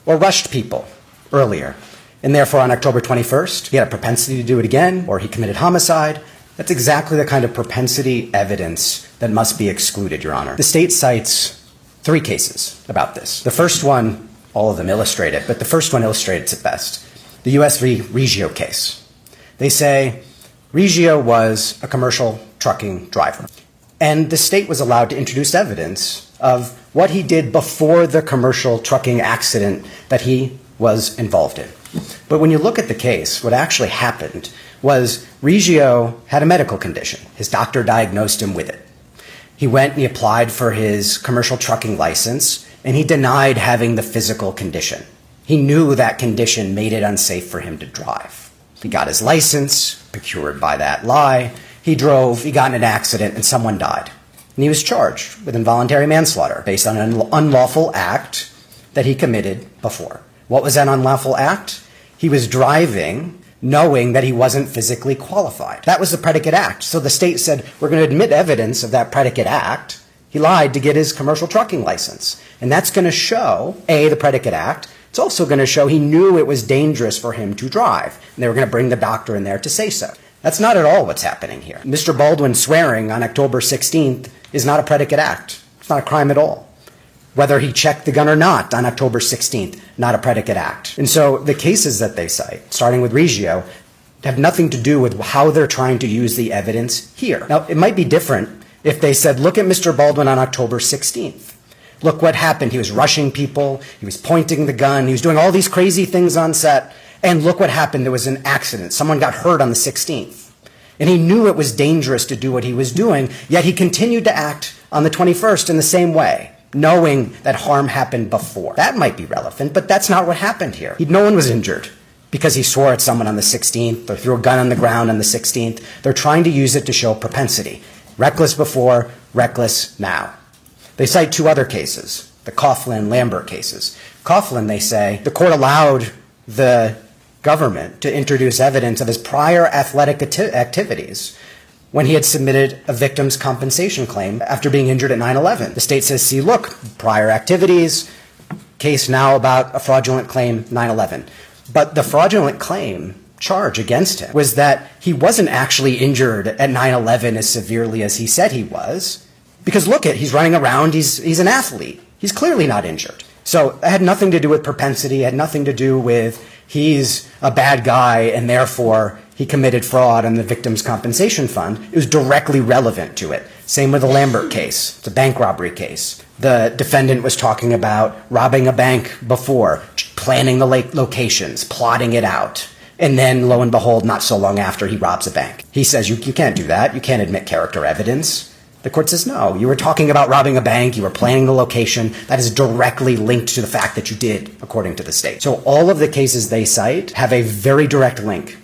or rushed people earlier. And therefore, on October twenty-first, he had a propensity to do it again, or he committed homicide. That's exactly the kind of propensity evidence that must be excluded, Your Honor. The state cites three cases about this. The first one, all of them illustrate it, but the first one illustrates it best. The U S v. Reggio case. They say Reggio was a commercial trucking driver, and the state was allowed to introduce evidence of what he did before the commercial trucking accident that he was involved in. But when you look at the case, what actually happened was Reggio had a medical condition. His doctor diagnosed him with it. He went and he applied for his commercial trucking license, and he denied having the physical condition. He knew that condition made it unsafe for him to drive. He got his license, procured by that lie. He drove, he got in an accident, and someone died. And he was charged with involuntary manslaughter based on an unlawful act that he committed before. What was that unlawful act? He was driving knowing that he wasn't physically qualified. That was the predicate act. So the state said, we're going to admit evidence of that predicate act. He lied to get his commercial trucking license. And that's going to show, A, the predicate act. It's also going to show he knew it was dangerous for him to drive. And they were going to bring the doctor in there to say so. That's not at all what's happening here. Mister Baldwin swearing on October sixteenth is not a predicate act. It's not a crime at all. Whether he checked the gun or not on October sixteenth, not a predicate act. And so the cases that they cite, starting with Reggio, have nothing to do with how they're trying to use the evidence here. Now, it might be different if they said, look at Mister Baldwin on October sixteenth. Look what happened. He was rushing people. He was pointing the gun. He was doing all these crazy things on set. And look what happened. There was an accident. Someone got hurt on the sixteenth. And he knew it was dangerous to do what he was doing, yet he continued to act on the twenty-first in the same way, knowing that harm happened before. That might be relevant, but that's not what happened here. He, no one was injured because he swore at someone on the sixteenth or threw a gun on the ground on the sixteenth. They're trying to use it to show propensity. Reckless before, reckless now. They cite two other cases, the Coughlin-Lambert cases. Coughlin, they say, the court allowed the government to introduce evidence of his prior athletic ati- activities when he had submitted a victim's compensation claim after being injured at nine eleven. The state says, see, look, prior activities, case now about a fraudulent claim, nine eleven. But the fraudulent claim charge against him was that he wasn't actually injured at nine eleven as severely as he said he was. Because look at, he's running around, he's, he's an athlete. He's clearly not injured. So it had nothing to do with propensity, it had nothing to do with he's a bad guy and therefore he committed fraud on the victim's compensation fund. It was directly relevant to it. Same with the Lambert case. It's a bank robbery case. The defendant was talking about robbing a bank before, planning the locations, plotting it out. And then, lo and behold, not so long after, he robs a bank. He says, you, you can't do that. You can't admit character evidence. The court says, no, you were talking about robbing a bank, you were planning the location. That is directly linked to the fact that you did, according to the state. So all of the cases they cite have a very direct link.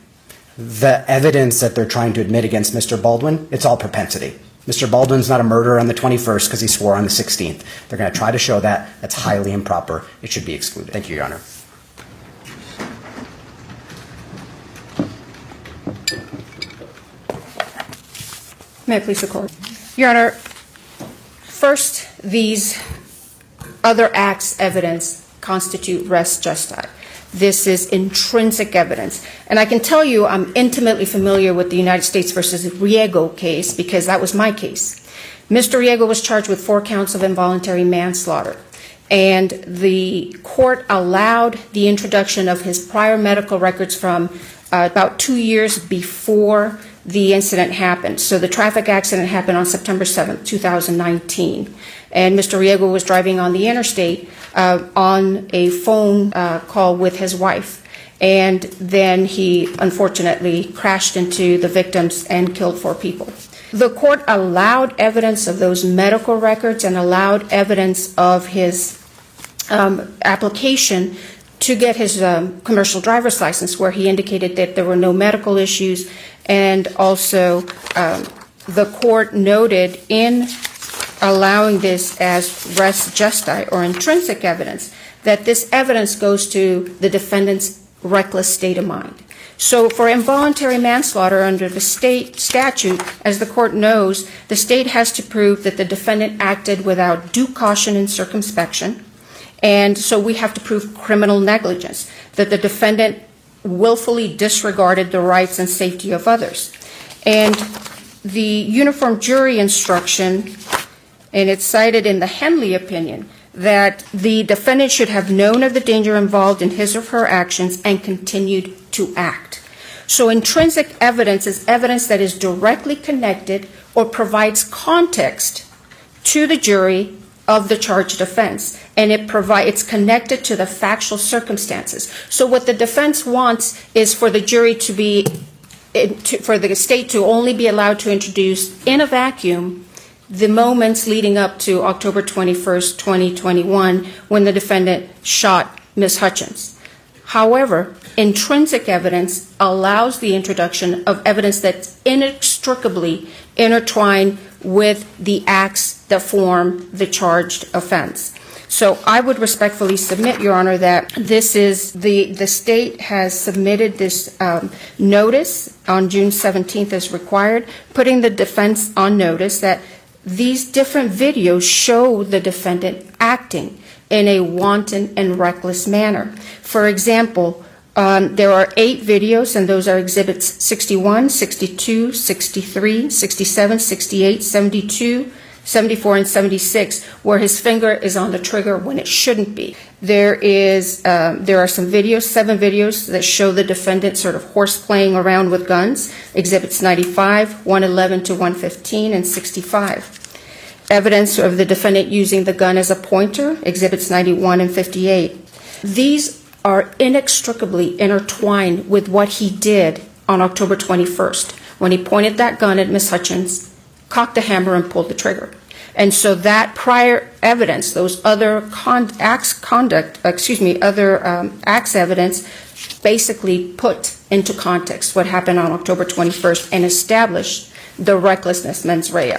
The evidence that they're trying to admit against Mister Baldwin, it's all propensity. Mister Baldwin's not a murderer on the twenty-first because he swore on the sixteenth. They're going to try to show that. That's highly improper. It should be excluded. Thank you, Your Honor. May I please the court? Your Honor, first, these other acts evidence constitute res justi. This is intrinsic evidence. And I can tell you I'm intimately familiar with the United States versus Riego case because that was my case. Mister Riego was charged with four counts of involuntary manslaughter. And the court allowed the introduction of his prior medical records from uh, about two years before the incident happened. So the traffic accident happened on September seventh, two thousand nineteen. And Mister Riego was driving on the interstate uh, on a phone uh, call with his wife. And then he unfortunately crashed into the victims and killed four people. The court allowed evidence of those medical records and allowed evidence of his um, application to get his um, commercial driver's license, where he indicated that there were no medical issues. And also, um, the court noted in allowing this as res justi, or intrinsic evidence, that this evidence goes to the defendant's reckless state of mind. So for involuntary manslaughter under the state statute, as the court knows, the state has to prove that the defendant acted without due caution and circumspection, And so we have to prove criminal negligence, that the defendant willfully disregarded the rights and safety of others. And the uniform jury instruction, and it's cited in the Henley opinion, that the defendant should have known of the danger involved in his or her actions and continued to act. So intrinsic evidence is evidence that is directly connected or provides context to the jury of the charged offense, and it provide, it's connected to the factual circumstances. So what the defense wants is for the jury to be, to, for the state to only be allowed to introduce in a vacuum the moments leading up to October twenty-first, twenty twenty-one, when the defendant shot Miz Hutchins. However, intrinsic evidence allows the introduction of evidence that's inextricably intertwined with the acts that form the charged offense. So I would respectfully submit, Your Honor, that this is, the, the state has submitted this um, notice on June seventeenth as required, putting the defense on notice that these different videos show the defendant acting in a wanton and reckless manner. For example, um, there are eight videos, and those are exhibits sixty-one, sixty-two, sixty-three, sixty-seven, sixty-eight, seventy-two, seventy-four, and seventy-six, where his finger is on the trigger when it shouldn't be. There is, um, there are some videos, seven videos that show the defendant sort of horseplaying around with guns, exhibits ninety-five, one eleven to one fifteen, and sixty-five. Evidence of the defendant using the gun as a pointer, exhibits ninety-one and fifty-eight. These are inextricably intertwined with what he did on October twenty-first, when he pointed that gun at Miz Hutchins, cocked the hammer, and pulled the trigger. And so that prior evidence, those other con- acts conduct, excuse me, other um, acts evidence, basically put into context what happened on October twenty-first and established the recklessness mens rea.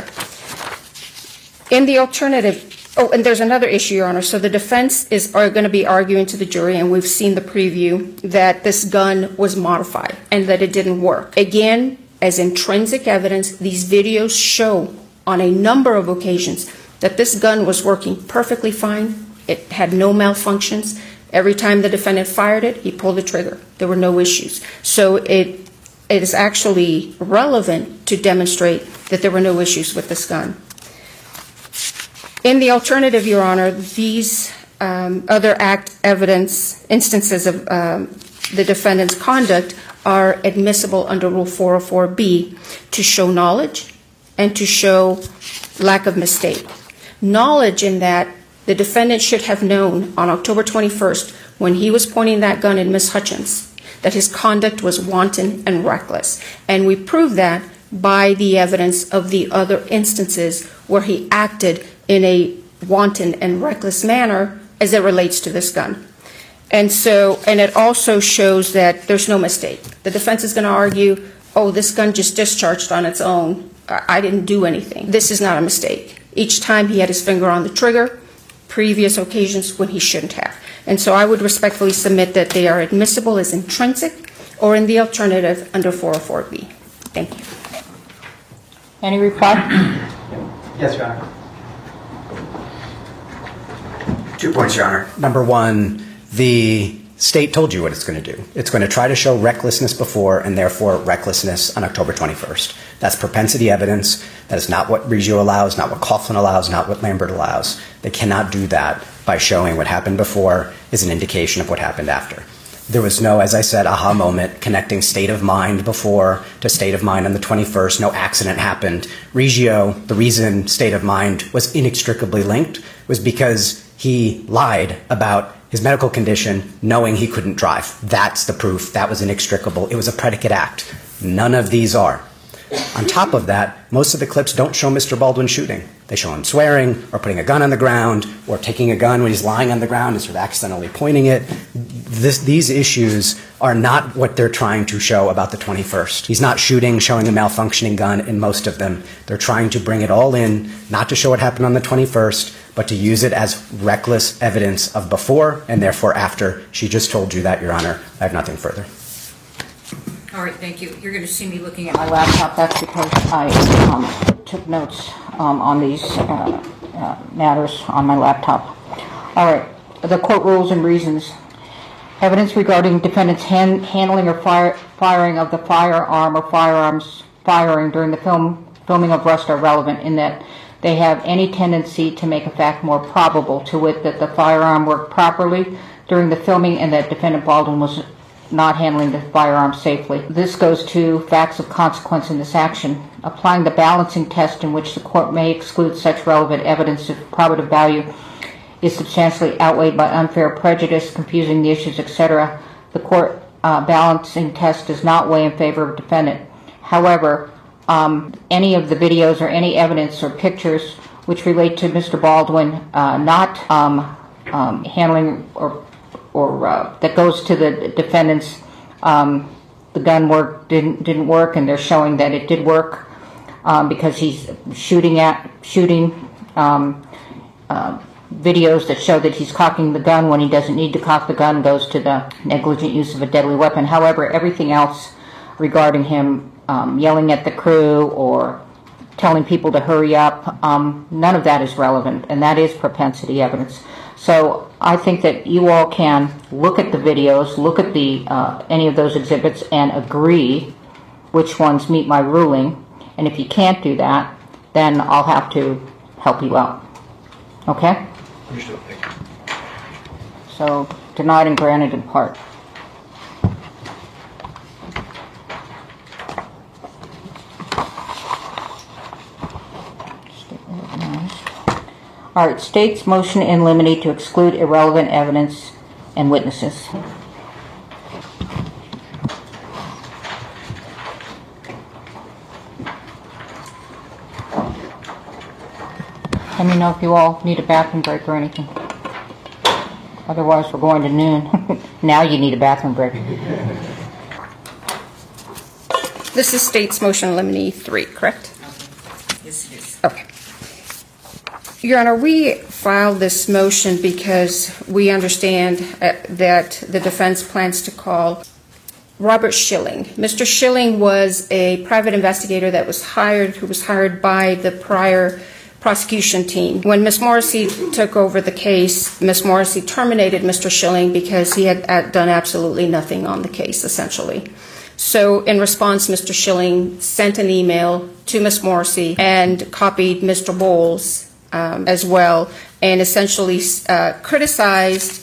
In the alternative, oh, and there's another issue, Your Honor. So the defense is are going to be arguing to the jury, and we've seen the preview, that this gun was modified and that it didn't work. Again, as intrinsic evidence, these videos show on a number of occasions that this gun was working perfectly fine. It had no malfunctions. Every time the defendant fired it, he pulled the trigger. There were no issues. So it, it is actually relevant to demonstrate that there were no issues with this gun. In the alternative, Your Honor, these um, other act evidence, instances of um, the defendant's conduct are admissible under Rule four oh four B to show knowledge and to show lack of mistake. Knowledge in that the defendant should have known on October twenty-first, when he was pointing that gun at Miz Hutchins, that his conduct was wanton and reckless. And we prove that by the evidence of the other instances where he acted in a wanton and reckless manner as it relates to this gun. And so, and it also shows that there's no mistake. The defense is going to argue, oh, this gun just discharged on its own. I didn't do anything. This is not a mistake. Each time he had his finger on the trigger, previous occasions when he shouldn't have. And so I would respectfully submit that they are admissible as intrinsic or in the alternative under four oh four B. Thank you. Any reply? Yes, Your Honor. Two points, Your Honor. Number one, the state told you what it's going to do. It's going to try to show recklessness before and therefore recklessness on October twenty-first. That's propensity evidence. That is not what Reggio allows, not what Coughlin allows, not what Lambert allows. They cannot do that by showing what happened before is an indication of what happened after. There was no, as I said, aha moment connecting state of mind before to state of mind on the twenty-first. No accident happened. Reggio, the reason state of mind was inextricably linked was because he lied about his medical condition, knowing he couldn't drive. That's the proof. That was inextricable. It was a predicate act. None of these are. On top of that, most of the clips don't show Mister Baldwin shooting. They show him swearing or putting a gun on the ground or taking a gun when he's lying on the ground and sort of accidentally pointing it. This, these issues are not what they're trying to show about the twenty-first. He's not shooting, showing a malfunctioning gun in most of them. They're trying to bring it all in, not to show what happened on the twenty-first, but to use it as reckless evidence of before and therefore after. She just told you that, Your Honor. I have nothing further. All right, thank you. You're going to see me looking at my laptop. That's because I um, took notes um, on these uh, uh, matters on my laptop. All right. the court rules and reasons. Evidence regarding defendant's hand, handling or fire, firing of the firearm or firearms firing during the film filming of Rust are relevant in that they have any tendency to make a fact more probable, to wit that the firearm worked properly during the filming and that defendant Baldwin was not handling the firearm safely. This goes to facts of consequence in this action. Applying the balancing test in which the court may exclude such relevant evidence if probative value is substantially outweighed by unfair prejudice, confusing the issues, et cetera. The court uh, balancing test does not weigh in favor of defendant. However, um, any of the videos or any evidence or pictures which relate to Mister Baldwin uh, not um, um, handling or or uh, that goes to the defendant's um, the gun work didn't didn't work, and they're showing that it did work um, because he's shooting at shooting um, uh, videos that show that he's cocking the gun when he doesn't need to cock the gun goes to the negligent use of a deadly weapon. However, everything else regarding him um, yelling at the crew or telling people to hurry up, um, none of that is relevant, and that is propensity evidence. So I think that you all can look at the videos, look at the uh, any of those exhibits, and agree which ones meet my ruling. And if you can't do that, then I'll have to help you out. Okay? Understood. Thank you. So denied and granted in part. All right, state's motion in limine to exclude irrelevant evidence and witnesses. Let me know if you all need a bathroom break or anything. Otherwise, we're going to noon. Now you need a bathroom break. This is state's motion in limine three, correct? Yes, yes. Okay. Your Honor, we filed this motion because we understand uh, that the defense plans to call Robert Schilling. Mister Schilling was a private investigator that was hired, who was hired by the prior prosecution team. When Miz Morrissey took over the case, Miz Morrissey terminated Mister Schilling because he had uh, done absolutely nothing on the case, essentially. So in response, Mister Schilling sent an email to Miz Morrissey and copied Mister Bowles Um, as well, and essentially uh, criticized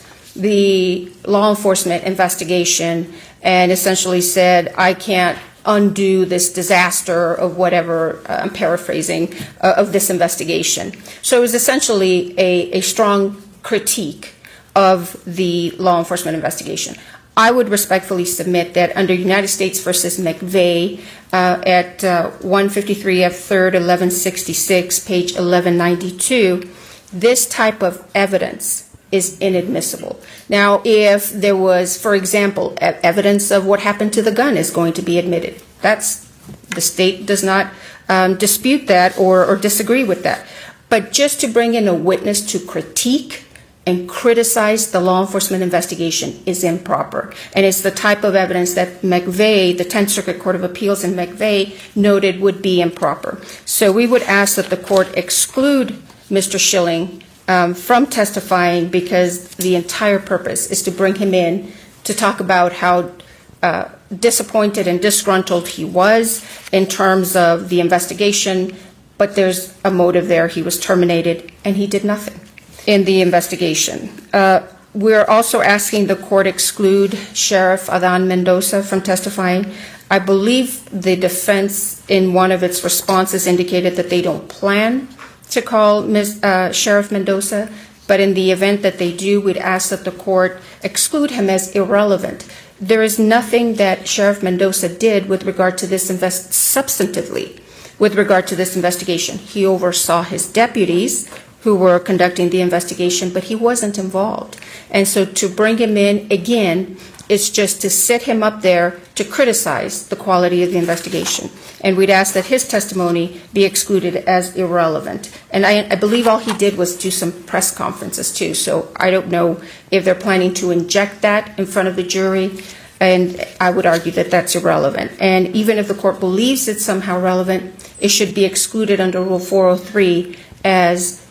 the law enforcement investigation and essentially said, I can't undo this disaster of whatever, uh, I'm paraphrasing, uh, of this investigation. So it was essentially a, a strong critique of the law enforcement investigation. I would respectfully submit that under United States versus McVeigh uh, at uh, one fifty-three F third eleven sixty-six, page eleven ninety-two, this type of evidence is inadmissible. Now, if there was, for example, evidence of what happened to the gun is going to be admitted. That's, the state does not um, dispute that or, or disagree with that. But just to bring in a witness to critique and criticize the law enforcement investigation is improper. And it's the type of evidence that McVeigh, the tenth Circuit Court of Appeals in McVeigh, noted would be improper. So we would ask that the court exclude Mister Schilling um, from testifying because the entire purpose is to bring him in to talk about how uh, disappointed and disgruntled he was in terms of the investigation, but there's a motive there. He was terminated and he did nothing in the investigation. Uh, we're also asking the court exclude Sheriff Adan Mendoza from testifying. I believe the defense in one of its responses indicated that they don't plan to call Miz Uh, Sheriff Mendoza, but in the event that they do, we'd ask that the court exclude him as irrelevant. There is nothing that Sheriff Mendoza did with regard to this invest substantively with regard to this investigation. He oversaw his deputies who were conducting the investigation, but he wasn't involved. And so to bring him in again is just to set him up there to criticize the quality of the investigation. And we'd ask that his testimony be excluded as irrelevant. And I, I believe all he did was do some press conferences too, so I don't know if they're planning to inject that in front of the jury, and I would argue that that's irrelevant. And even if the court believes it's somehow relevant, it should be excluded under Rule four oh three as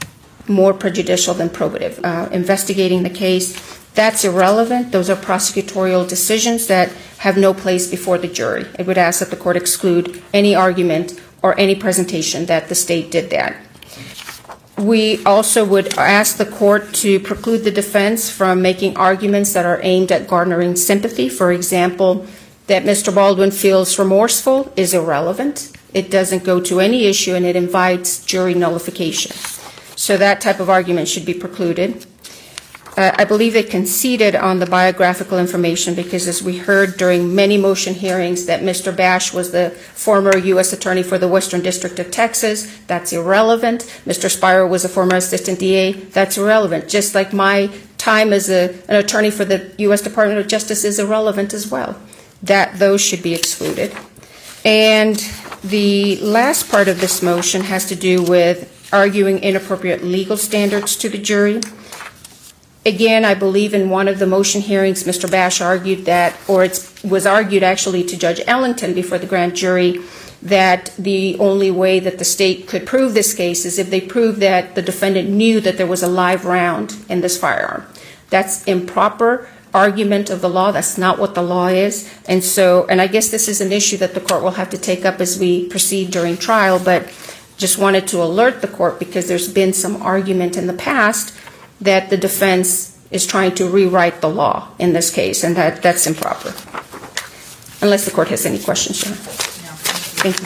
more prejudicial than probative. Uh, investigating the case, that's irrelevant. Those are prosecutorial decisions that have no place before the jury. I would ask that the court exclude any argument or any presentation that the state did that. We also would ask the court to preclude the defense from making arguments that are aimed at garnering sympathy. For example, that Mister Baldwin feels remorseful is irrelevant. It doesn't go to any issue, and it invites jury nullification. So that type of argument should be precluded. Uh, I believe they conceded on the biographical information because, as we heard during many motion hearings, that Mister Bash was the former U S attorney for the Western District of Texas. That's irrelevant. Mister Spiro was a former assistant D A. That's irrelevant. Just like my time as a, an attorney for the U S Department of Justice is irrelevant as well. That those should be excluded. And the last part of this motion has to do with arguing inappropriate legal standards to the jury. Again, I believe in one of the motion hearings, Mister Bash argued that, or it was argued actually to Judge Ellington before the grand jury, that the only way that the state could prove this case is if they proved that the defendant knew that there was a live round in this firearm. That's improper argument of the law. That's not what the law is. And so, and I guess this is an issue that the court will have to take up as we proceed during trial, but just wanted to alert the court because there's been some argument in the past that the defense is trying to rewrite the law in this case, and that, that's improper. Unless the court has any questions, Sharon. No. Thank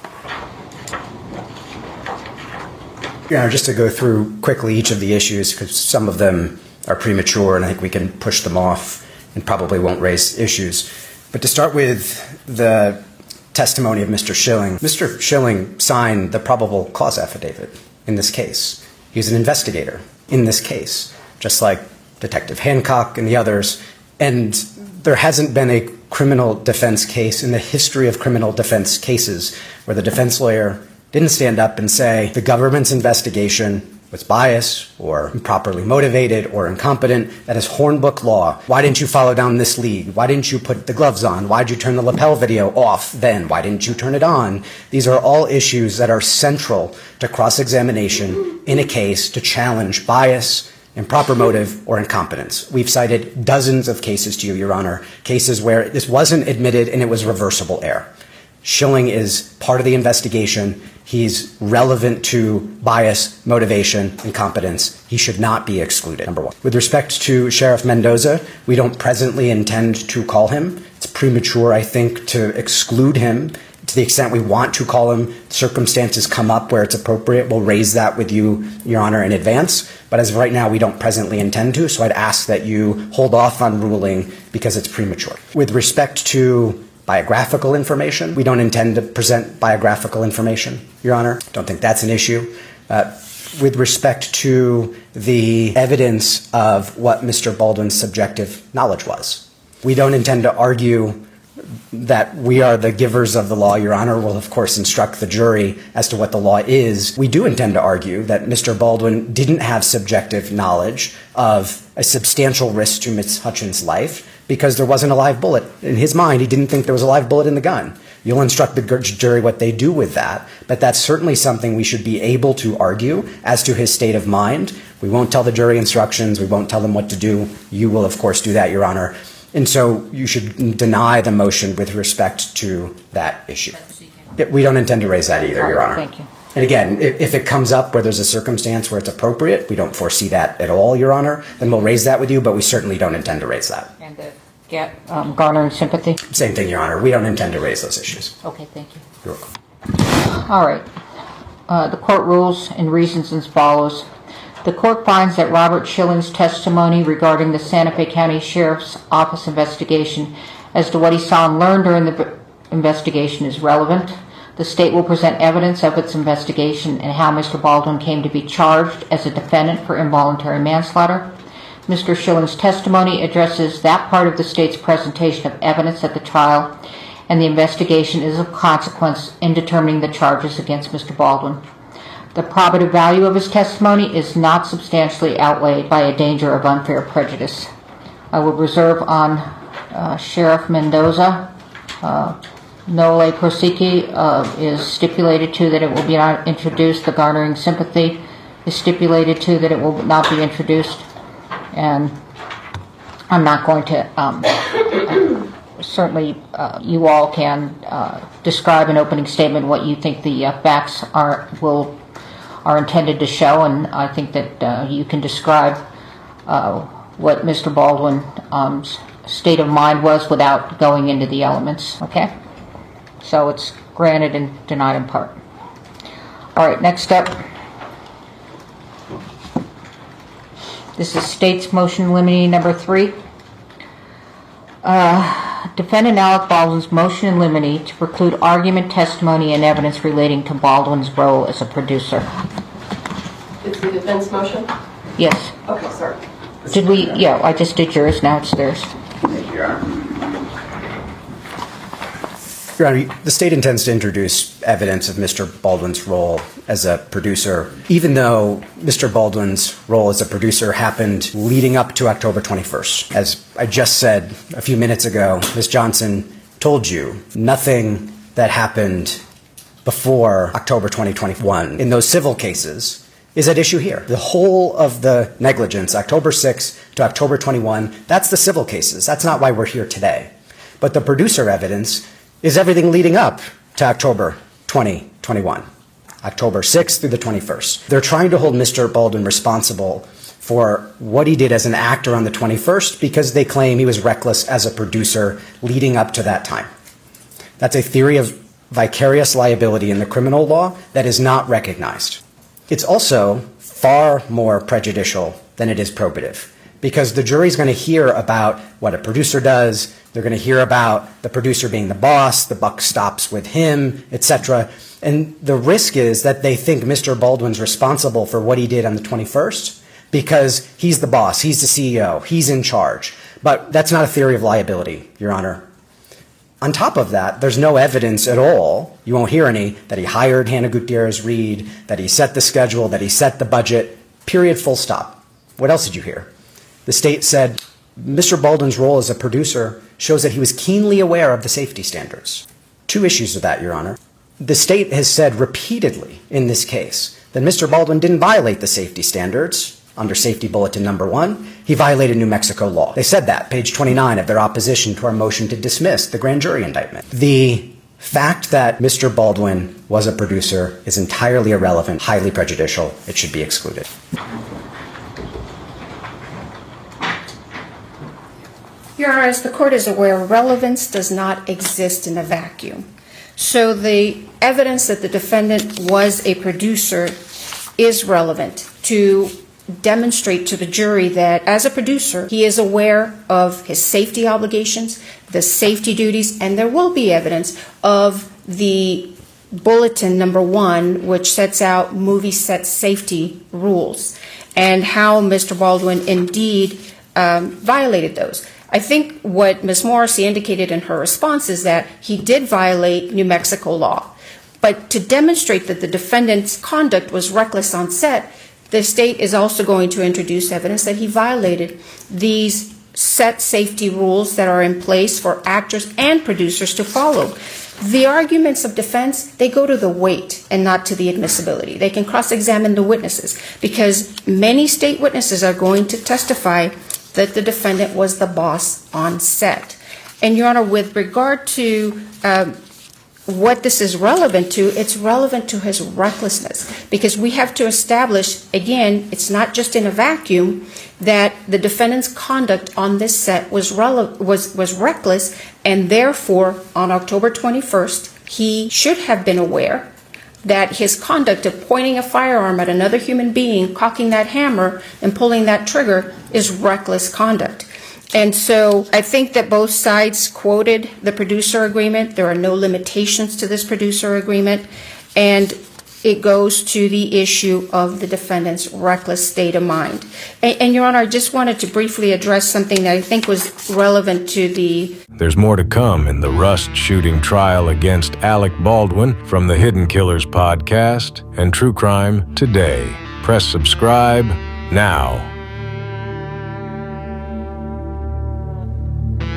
you. Your Honor, just to go through quickly each of the issues, because some of them are premature and I think we can push them off and probably won't raise issues. But to start with the testimony of Mister Schilling, Mister Schilling signed the probable cause affidavit in this case. He's an investigator in this case, just like Detective Hancock and the others. And there hasn't been a criminal defense case in the history of criminal defense cases where the defense lawyer didn't stand up and say the government's investigation was biased or improperly motivated or incompetent. That is Hornbook law. Why didn't you follow down this lead? Why didn't you put the gloves on? Why did you turn the lapel video off then? Why didn't you turn it on? These are all issues that are central to cross-examination in a case to challenge bias, improper motive, or incompetence. We've cited dozens of cases to you, Your Honor, cases where this wasn't admitted and it was reversible error. Schilling is part of the investigation. He's relevant to bias, motivation, and competence. He should not be excluded, number one. With respect to Sheriff Mendoza, we don't presently intend to call him. It's premature, I think, to exclude him. To the extent we want to call him, circumstances come up where it's appropriate. We'll raise that with you, Your Honor, in advance. But as of right now, we don't presently intend to, so I'd ask that you hold off on ruling because it's premature. With respect to biographical information, we don't intend to present biographical information, Your Honor. Don't think that's an issue. Uh, with respect to the evidence of what Mister Baldwin's subjective knowledge was, we don't intend to argue that we are the givers of the law. Your Honor will, of course, instruct the jury as to what the law is. We do intend to argue that Mister Baldwin didn't have subjective knowledge of a substantial risk to Miz Hutchins' life because there wasn't a live bullet. In his mind, he didn't think there was a live bullet in the gun. You'll instruct the jury what they do with that, but that's certainly something we should be able to argue as to his state of mind. We won't tell the jury instructions. We won't tell them what to do. You will, of course, do that, Your Honor. And so you should deny the motion with respect to that issue. We don't intend to raise that either, Your Honor. Thank you. And again, if it comes up where there's a circumstance where it's appropriate, we don't foresee that at all, Your Honor, then we'll raise that with you, but we certainly don't intend to raise that. And the get um, garnering sympathy? Same thing, Your Honor. We don't intend to raise those issues. Okay, thank you. You're welcome. All right. Uh, the court rules and reasons as follows. The court finds that Robert Schilling's testimony regarding the Santa Fe County Sheriff's Office investigation as to what he saw and learned during the investigation is relevant. The state will present evidence of its investigation and how Mister Baldwin came to be charged as a defendant for involuntary manslaughter. Mister Schilling's testimony addresses that part of the state's presentation of evidence at the trial, and the investigation is of consequence in determining the charges against Mister Baldwin. The probative value of his testimony is not substantially outweighed by a danger of unfair prejudice. I will reserve on uh, Sheriff Mendoza. Uh, Nole Prosecchi uh, is stipulated to that it will be introduced, the garnering sympathy, is stipulated to that it will not be introduced. And I'm not going to, um, uh, certainly uh, you all can uh, describe an opening statement what you think the uh, facts are will are intended to show, and I think that uh, you can describe uh, what Mister Baldwin's um, state of mind was without going into the elements, okay? So it's granted and denied in part. All right, next up. This is State's motion limiting number three. Uh, defendant Alec Baldwin's motion in limine to preclude argument, testimony, and evidence relating to Baldwin's role as a producer. It's the defense motion? Yes. Okay, sorry. Did we? Yeah, I just did yours. Now it's theirs. Thank you, Your Honor. Your Honor, the state intends to introduce evidence of Mister Baldwin's role as a producer, even though Mister Baldwin's role as a producer happened leading up to October twenty-first. As I just said a few minutes ago, Miz Johnson told you nothing that happened before October twenty twenty-one in those civil cases is at issue here. The whole of the negligence, October sixth to October twenty-first, that's the civil cases. That's not why we're here today. But the producer evidence is everything leading up to October twenty twenty-one, October sixth through the twenty-first. They're trying to hold Mister Baldwin responsible for what he did as an actor on the twenty-first because they claim he was reckless as a producer leading up to that time. That's a theory of vicarious liability in the criminal law that is not recognized. It's also far more prejudicial than it is probative, because the jury's going to hear about what a producer does. They're going to hear about the producer being the boss, the buck stops with him, et cetera. And the risk is that they think Mister Baldwin's responsible for what he did on the twenty-first because he's the boss, he's the C E O, he's in charge. But that's not a theory of liability, Your Honor. On top of that, there's no evidence at all, you won't hear any, that he hired Hannah Gutierrez-Reed, that he set the schedule, that he set the budget, period, full stop. What else did you hear? The state said Mister Baldwin's role as a producer shows that he was keenly aware of the safety standards. Two issues with that, Your Honor. The state has said repeatedly in this case that Mister Baldwin didn't violate the safety standards under Safety Bulletin Number One. He violated New Mexico law. They said that, page twenty-nine of their opposition to our motion to dismiss the grand jury indictment. The fact that Mister Baldwin was a producer is entirely irrelevant, highly prejudicial. It should be excluded. Your Honor, as the court is aware, relevance does not exist in a vacuum. So the evidence that the defendant was a producer is relevant to demonstrate to the jury that as a producer, he is aware of his safety obligations, the safety duties, and there will be evidence of the bulletin number one, which sets out movie set safety rules and how Mister Baldwin indeed um, violated those. I think what Miz Morrissey indicated in her response is that he did violate New Mexico law. But to demonstrate that the defendant's conduct was reckless on set, the state is also going to introduce evidence that he violated these set safety rules that are in place for actors and producers to follow. The arguments of defense, they go to the weight and not to the admissibility. They can cross-examine the witnesses because many state witnesses are going to testify that the defendant was the boss on set. And, Your Honor, with regard to um, what this is relevant to, it's relevant to his recklessness because we have to establish, again, it's not just in a vacuum, that the defendant's conduct on this set was rele- was, was reckless, and therefore, on October twenty-first, he should have been aware that his conduct of pointing a firearm at another human being, cocking that hammer, and pulling that trigger is reckless conduct. And so I think that both sides quoted the producer agreement. There are no limitations to this producer agreement. And it goes to the issue of the defendant's reckless state of mind. And, and Your Honor, I just wanted to briefly address something that I think was relevant to the... There's more to come in the Rust shooting trial against Alec Baldwin from the Hidden Killers podcast and True Crime Today. Press subscribe now.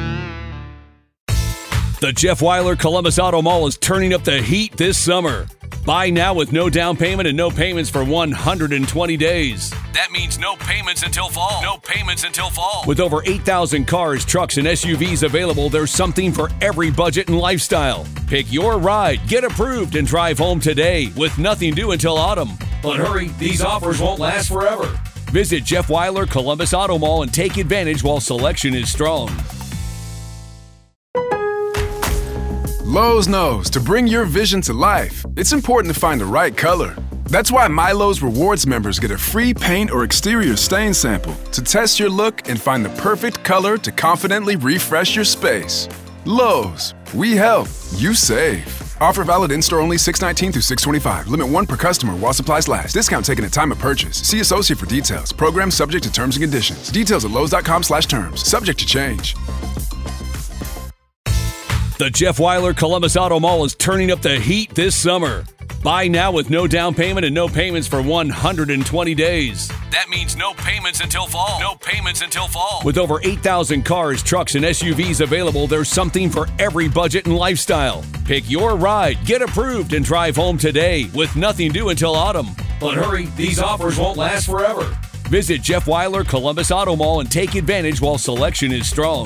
The Jeff Wyler Columbus Auto Mall is turning up the heat this summer. Buy now with no down payment and no payments for one hundred twenty days. That means no payments until fall. No payments until fall. With over eight thousand cars, trucks, and S U Vs available, there's something for every budget and lifestyle. Pick your ride, get approved, and drive home today with nothing due until autumn. But hurry, these offers won't last forever. Visit Jeff Weiler Columbus Auto Mall and take advantage while selection is strong. Lowe's knows to bring your vision to life, it's important to find the right color. That's why MyLowe's Rewards members get a free paint or exterior stain sample to test your look and find the perfect color to confidently refresh your space. Lowe's, we help, you save. Offer valid in-store only six nineteen through six twenty-five. Limit one per customer while supplies last. Discount taken at time of purchase. See associate for details. Program subject to terms and conditions. Details at lowes.com slash terms. Subject to change. The Jeff Weiler Columbus Auto Mall is turning up the heat this summer. Buy now with no down payment and no payments for one hundred twenty days. That means no payments until fall. No payments until fall. With over eight thousand cars, trucks, and S U Vs available, there's something for every budget and lifestyle. Pick your ride, get approved, and drive home today with nothing due until autumn. But hurry, these offers won't last forever. Visit Jeff Weiler Columbus Auto Mall and take advantage while selection is strong.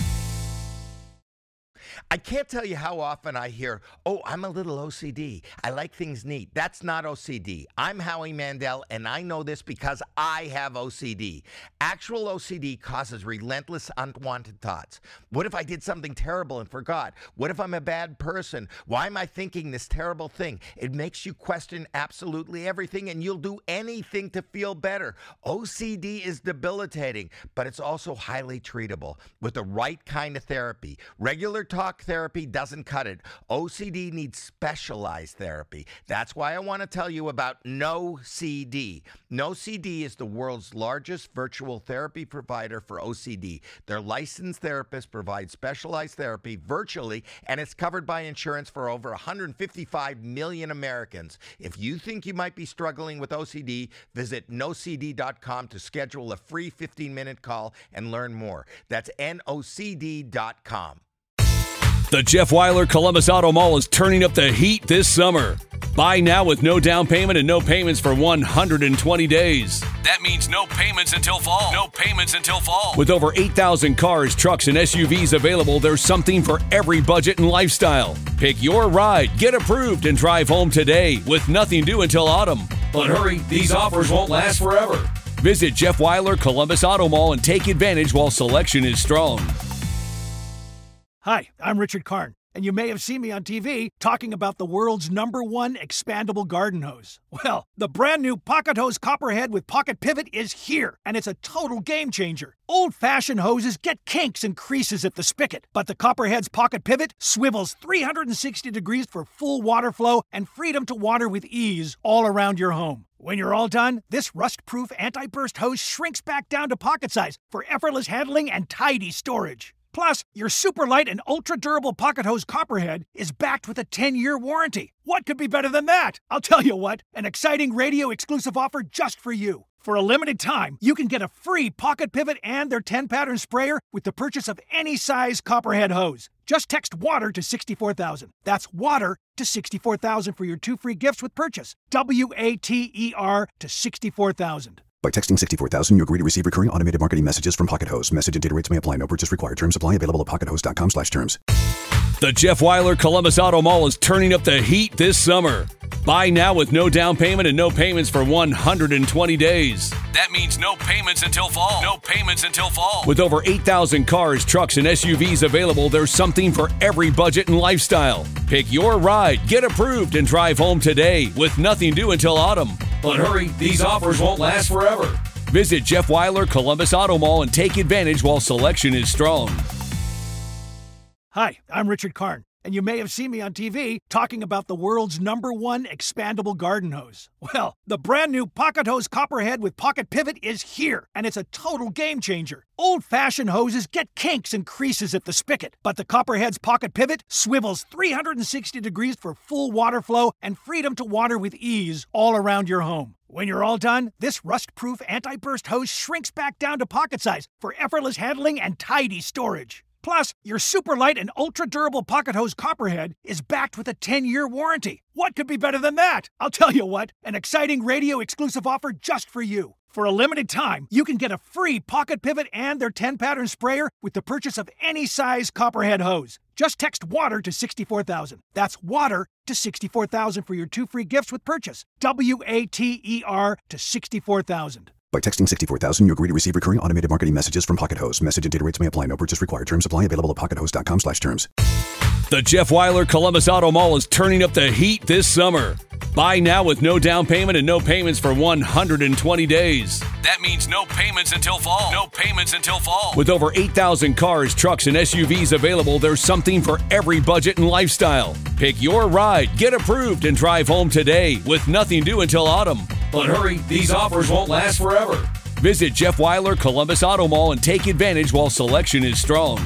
I can't tell you how often I hear, oh, I'm a little O C D. I like things neat. That's not O C D. I'm Howie Mandel, and I know this because I have O C D. Actual O C D causes relentless, unwanted thoughts. What if I did something terrible and forgot? What if I'm a bad person? Why am I thinking this terrible thing? It makes you question absolutely everything, and you'll do anything to feel better. O C D is debilitating, but it's also highly treatable with the right kind of therapy. Regular talk therapy doesn't cut it. O C D needs specialized therapy. That's why I want to tell you about No C D. No C D is the world's largest virtual therapy provider for O C D. Their licensed therapists provide specialized therapy virtually, and it's covered by insurance for over one hundred fifty-five million Americans. If you think you might be struggling with O C D, visit no c d dot com to schedule a free fifteen minute call and learn more. That's N O C D dot com. The Jeff Weiler Columbus Auto Mall is turning up the heat this summer. Buy now with no down payment and no payments for one hundred twenty days. That means no payments until fall. No payments until fall. With over eight thousand cars, trucks, and S U Vs available, there's something for every budget and lifestyle. Pick your ride, get approved, and drive home today with nothing due until autumn. But hurry, these offers won't last forever. Visit Jeff Weiler Columbus Auto Mall and take advantage while selection is strong. Hi, I'm Richard Karn, and you may have seen me on T V talking about the world's number one expandable garden hose. Well, the brand new Pocket Hose Copperhead with Pocket Pivot is here, and it's a total game changer. Old-fashioned hoses get kinks and creases at the spigot, but the Copperhead's Pocket Pivot swivels three hundred sixty degrees for full water flow and freedom to water with ease all around your home. When you're all done, this rust-proof anti-burst hose shrinks back down to pocket size for effortless handling and tidy storage. Plus, your super light and ultra-durable Pocket Hose Copperhead is backed with a ten-year warranty. What could be better than that? I'll tell you what, an exciting radio-exclusive offer just for you. For a limited time, you can get a free Pocket Pivot and their ten-pattern sprayer with the purchase of any size Copperhead hose. Just text WATER to sixty-four thousand. That's WATER to sixty-four thousand for your two free gifts with purchase. W A T E R to sixty-four thousand. By texting sixty-four thousand, you agree to receive recurring automated marketing messages from Pocket Hose. Message and data rates may apply. No purchase required. Terms apply. Available at pocket hose dot com slash terms. The Jeff Weiler Columbus Auto Mall is turning up the heat this summer. Buy now with no down payment and no payments for one hundred twenty days. That means no payments until fall. No payments until fall. With over eight thousand cars, trucks, and S U Vs available, there's something for every budget and lifestyle. Pick your ride, get approved, and drive home today with nothing due until autumn. But hurry, these offers won't last forever. Visit Jeff Weiler Columbus Auto Mall and take advantage while selection is strong. Hi, I'm Richard Karn, and you may have seen me on T V talking about the world's number one expandable garden hose. Well, the brand new Pocket Hose Copperhead with Pocket Pivot is here, and it's a total game changer. Old-fashioned hoses get kinks and creases at the spigot, but the Copperhead's Pocket Pivot swivels three hundred sixty degrees for full water flow and freedom to water with ease all around your home. When you're all done, this rust-proof anti-burst hose shrinks back down to pocket size for effortless handling and tidy storage. Plus, your super light and ultra durable pocket hose Copperhead is backed with a ten-year warranty. What could be better than that? I'll tell you what, an exciting radio exclusive offer just for you. For a limited time, you can get a free pocket pivot and their ten-pattern sprayer with the purchase of any size Copperhead hose. Just text WATER to sixty-four thousand. That's WATER to sixty-four thousand for your two free gifts with purchase. W A T E R to sixty-four thousand. By texting sixty-four thousand, you agree to receive recurring automated marketing messages from Pocket Hose. Message and data rates may apply. No purchase required. Terms apply. Available at pocket hose dot com slash terms. The Jeff Weiler Columbus Auto Mall is turning up the heat this summer. Buy now with no down payment and no payments for one hundred twenty days. That means no payments until fall. No payments until fall. With over eight thousand cars, trucks, and S U Vs available, there's something for every budget and lifestyle. Pick your ride, get approved, and drive home today with nothing due until autumn. But hurry, these offers won't last forever. Visit Jeff Weiler Columbus Auto Mall and take advantage while selection is strong.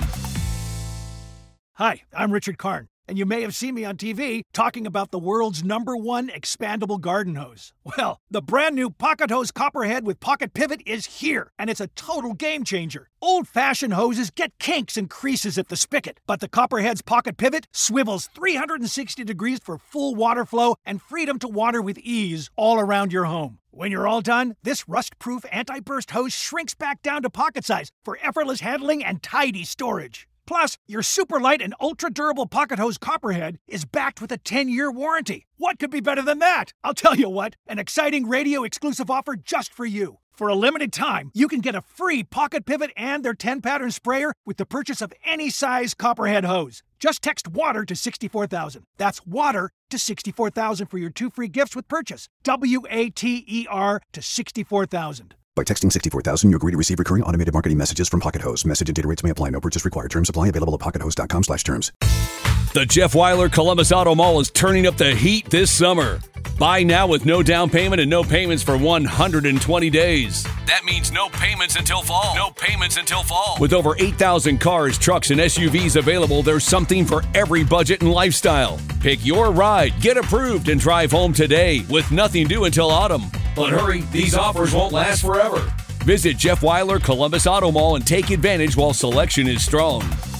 Hi, I'm Richard Karn, and you may have seen me on T V talking about the world's number one expandable garden hose. Well, the brand new Pocket Hose Copperhead with Pocket Pivot is here, and it's a total game changer. Old-fashioned hoses get kinks and creases at the spigot, but the Copperhead's Pocket Pivot swivels three hundred sixty degrees for full water flow and freedom to water with ease all around your home. When you're all done, this rust-proof anti-burst hose shrinks back down to pocket size for effortless handling and tidy storage. Plus, your super light and ultra durable pocket hose Copperhead is backed with a ten-year warranty. What could be better than that? I'll tell you what, an exciting radio exclusive offer just for you. For a limited time, you can get a free pocket pivot and their ten-pattern sprayer with the purchase of any size Copperhead hose. Just text WATER to sixty-four thousand. That's WATER to sixty-four thousand for your two free gifts with purchase. W A T E R to sixty-four thousand. By texting sixty-four thousand, you agree to receive recurring automated marketing messages from Pocket Hose. Message and data rates may apply. No purchase required. Terms apply. Available at pocket hose dot com slash terms. The Jeff Weiler Columbus Auto Mall is turning up the heat this summer. Buy now with no down payment and no payments for one hundred twenty days. That means no payments until fall. No payments until fall. With over eight thousand cars, trucks, and S U Vs available, there's something for every budget and lifestyle. Pick your ride, get approved, and drive home today with nothing due until autumn. But hurry, these offers won't last forever. Visit Jeff Weiler Columbus Auto Mall and take advantage while selection is strong.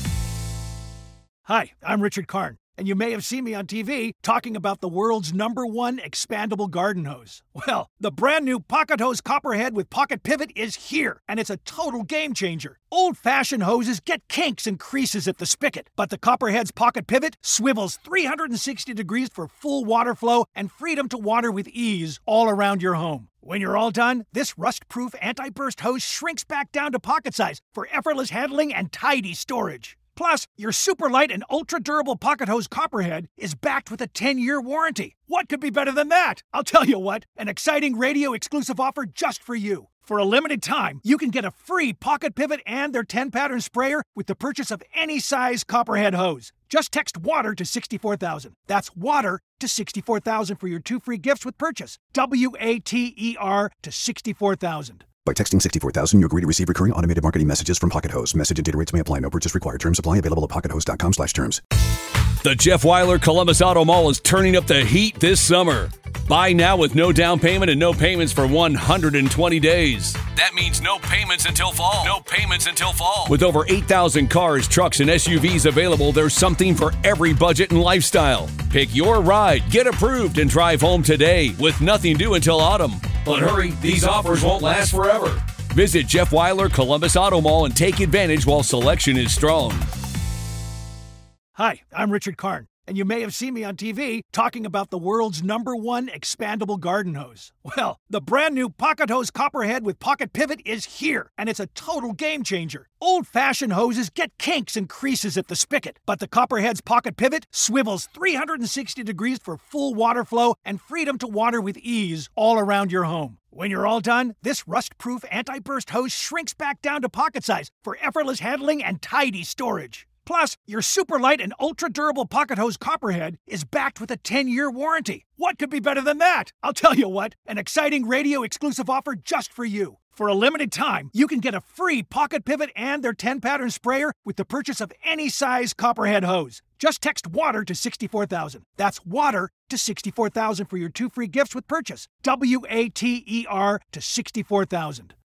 Hi, I'm Richard Karn, and you may have seen me on T V talking about the world's number one expandable garden hose. Well, the brand new Pocket Hose Copperhead with Pocket Pivot is here, and it's a total game changer. Old-fashioned hoses get kinks and creases at the spigot, but the Copperhead's Pocket Pivot swivels three hundred sixty degrees for full water flow and freedom to water with ease all around your home. When you're all done, this rust-proof anti-burst hose shrinks back down to pocket size for effortless handling and tidy storage. Plus, your super light and ultra durable pocket hose Copperhead is backed with a ten-year warranty. What could be better than that? I'll tell you what, an exciting radio exclusive offer just for you. For a limited time, you can get a free pocket pivot and their ten-pattern sprayer with the purchase of any size Copperhead hose. Just text WATER to sixty-four thousand. That's WATER to sixty-four thousand for your two free gifts with purchase. W A T E R to sixty-four thousand. By texting sixty-four thousand, you agree to receive recurring automated marketing messages from Pocket Hose. Message and data rates may apply. No purchase required. Terms apply. Available at pocket hose dot com slash terms. The Jeff Weiler Columbus Auto Mall is turning up the heat this summer. Buy now with no down payment and no payments for one hundred twenty days. That means no payments until fall. No payments until fall. With over eight thousand cars, trucks, and S U Vs available, there's something for every budget and lifestyle. Pick your ride, get approved, and drive home today with nothing due until autumn. But hurry, these offers won't last forever. Visit Jeff Weiler Columbus Auto Mall and take advantage while selection is strong. Hi, I'm Richard Karn, and you may have seen me on T V talking about the world's number one expandable garden hose. Well, the brand new Pocket Hose Copperhead with Pocket Pivot is here, and it's a total game changer. Old-fashioned hoses get kinks and creases at the spigot, but the Copperhead's Pocket Pivot swivels three hundred sixty degrees for full water flow and freedom to water with ease all around your home. When you're all done, this rust-proof anti-burst hose shrinks back down to pocket size for effortless handling and tidy storage. Plus, your super light and ultra durable pocket hose Copperhead is backed with a ten-year warranty. What could be better than that? I'll tell you what, an exciting radio exclusive offer just for you. For a limited time, you can get a free pocket pivot and their ten-pattern sprayer with the purchase of any size Copperhead hose. Just text WATER to sixty-four thousand. That's WATER to sixty-four thousand for your two free gifts with purchase. W A T E R to sixty-four thousand.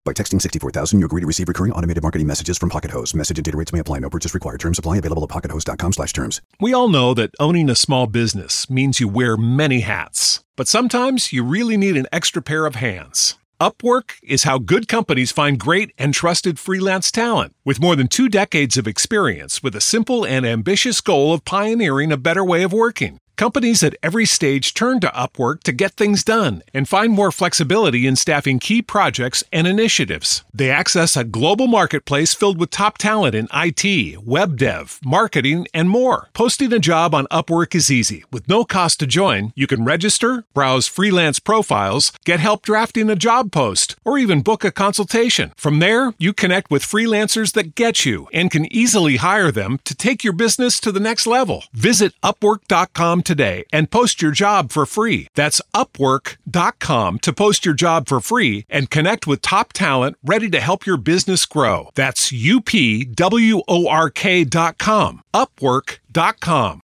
By texting sixty-four thousand, you agree to receive recurring automated marketing messages from Pocket Host. Message and data rates may apply. No purchase required. Terms apply. Available at pockethost.com slash terms. We all know that owning a small business means you wear many hats. But sometimes you really need an extra pair of hands. Upwork is how good companies find great and trusted freelance talent. With more than two decades of experience with a simple and ambitious goal of pioneering a better way of working, companies at every stage turn to Upwork to get things done and find more flexibility in staffing key projects and initiatives. They access a global marketplace filled with top talent in I T, web dev, marketing, and more. Posting a job on Upwork is easy. With no cost to join, you can register, browse freelance profiles, get help drafting a job post, or even book a consultation. From there, you connect with freelancers that get you and can easily hire them to take your business to the next level. Visit upwork dot com today and post your job for free. That's upwork dot com to post your job for free and connect with top talent ready to help your business grow. That's U P W O R K dot com. upwork dot com.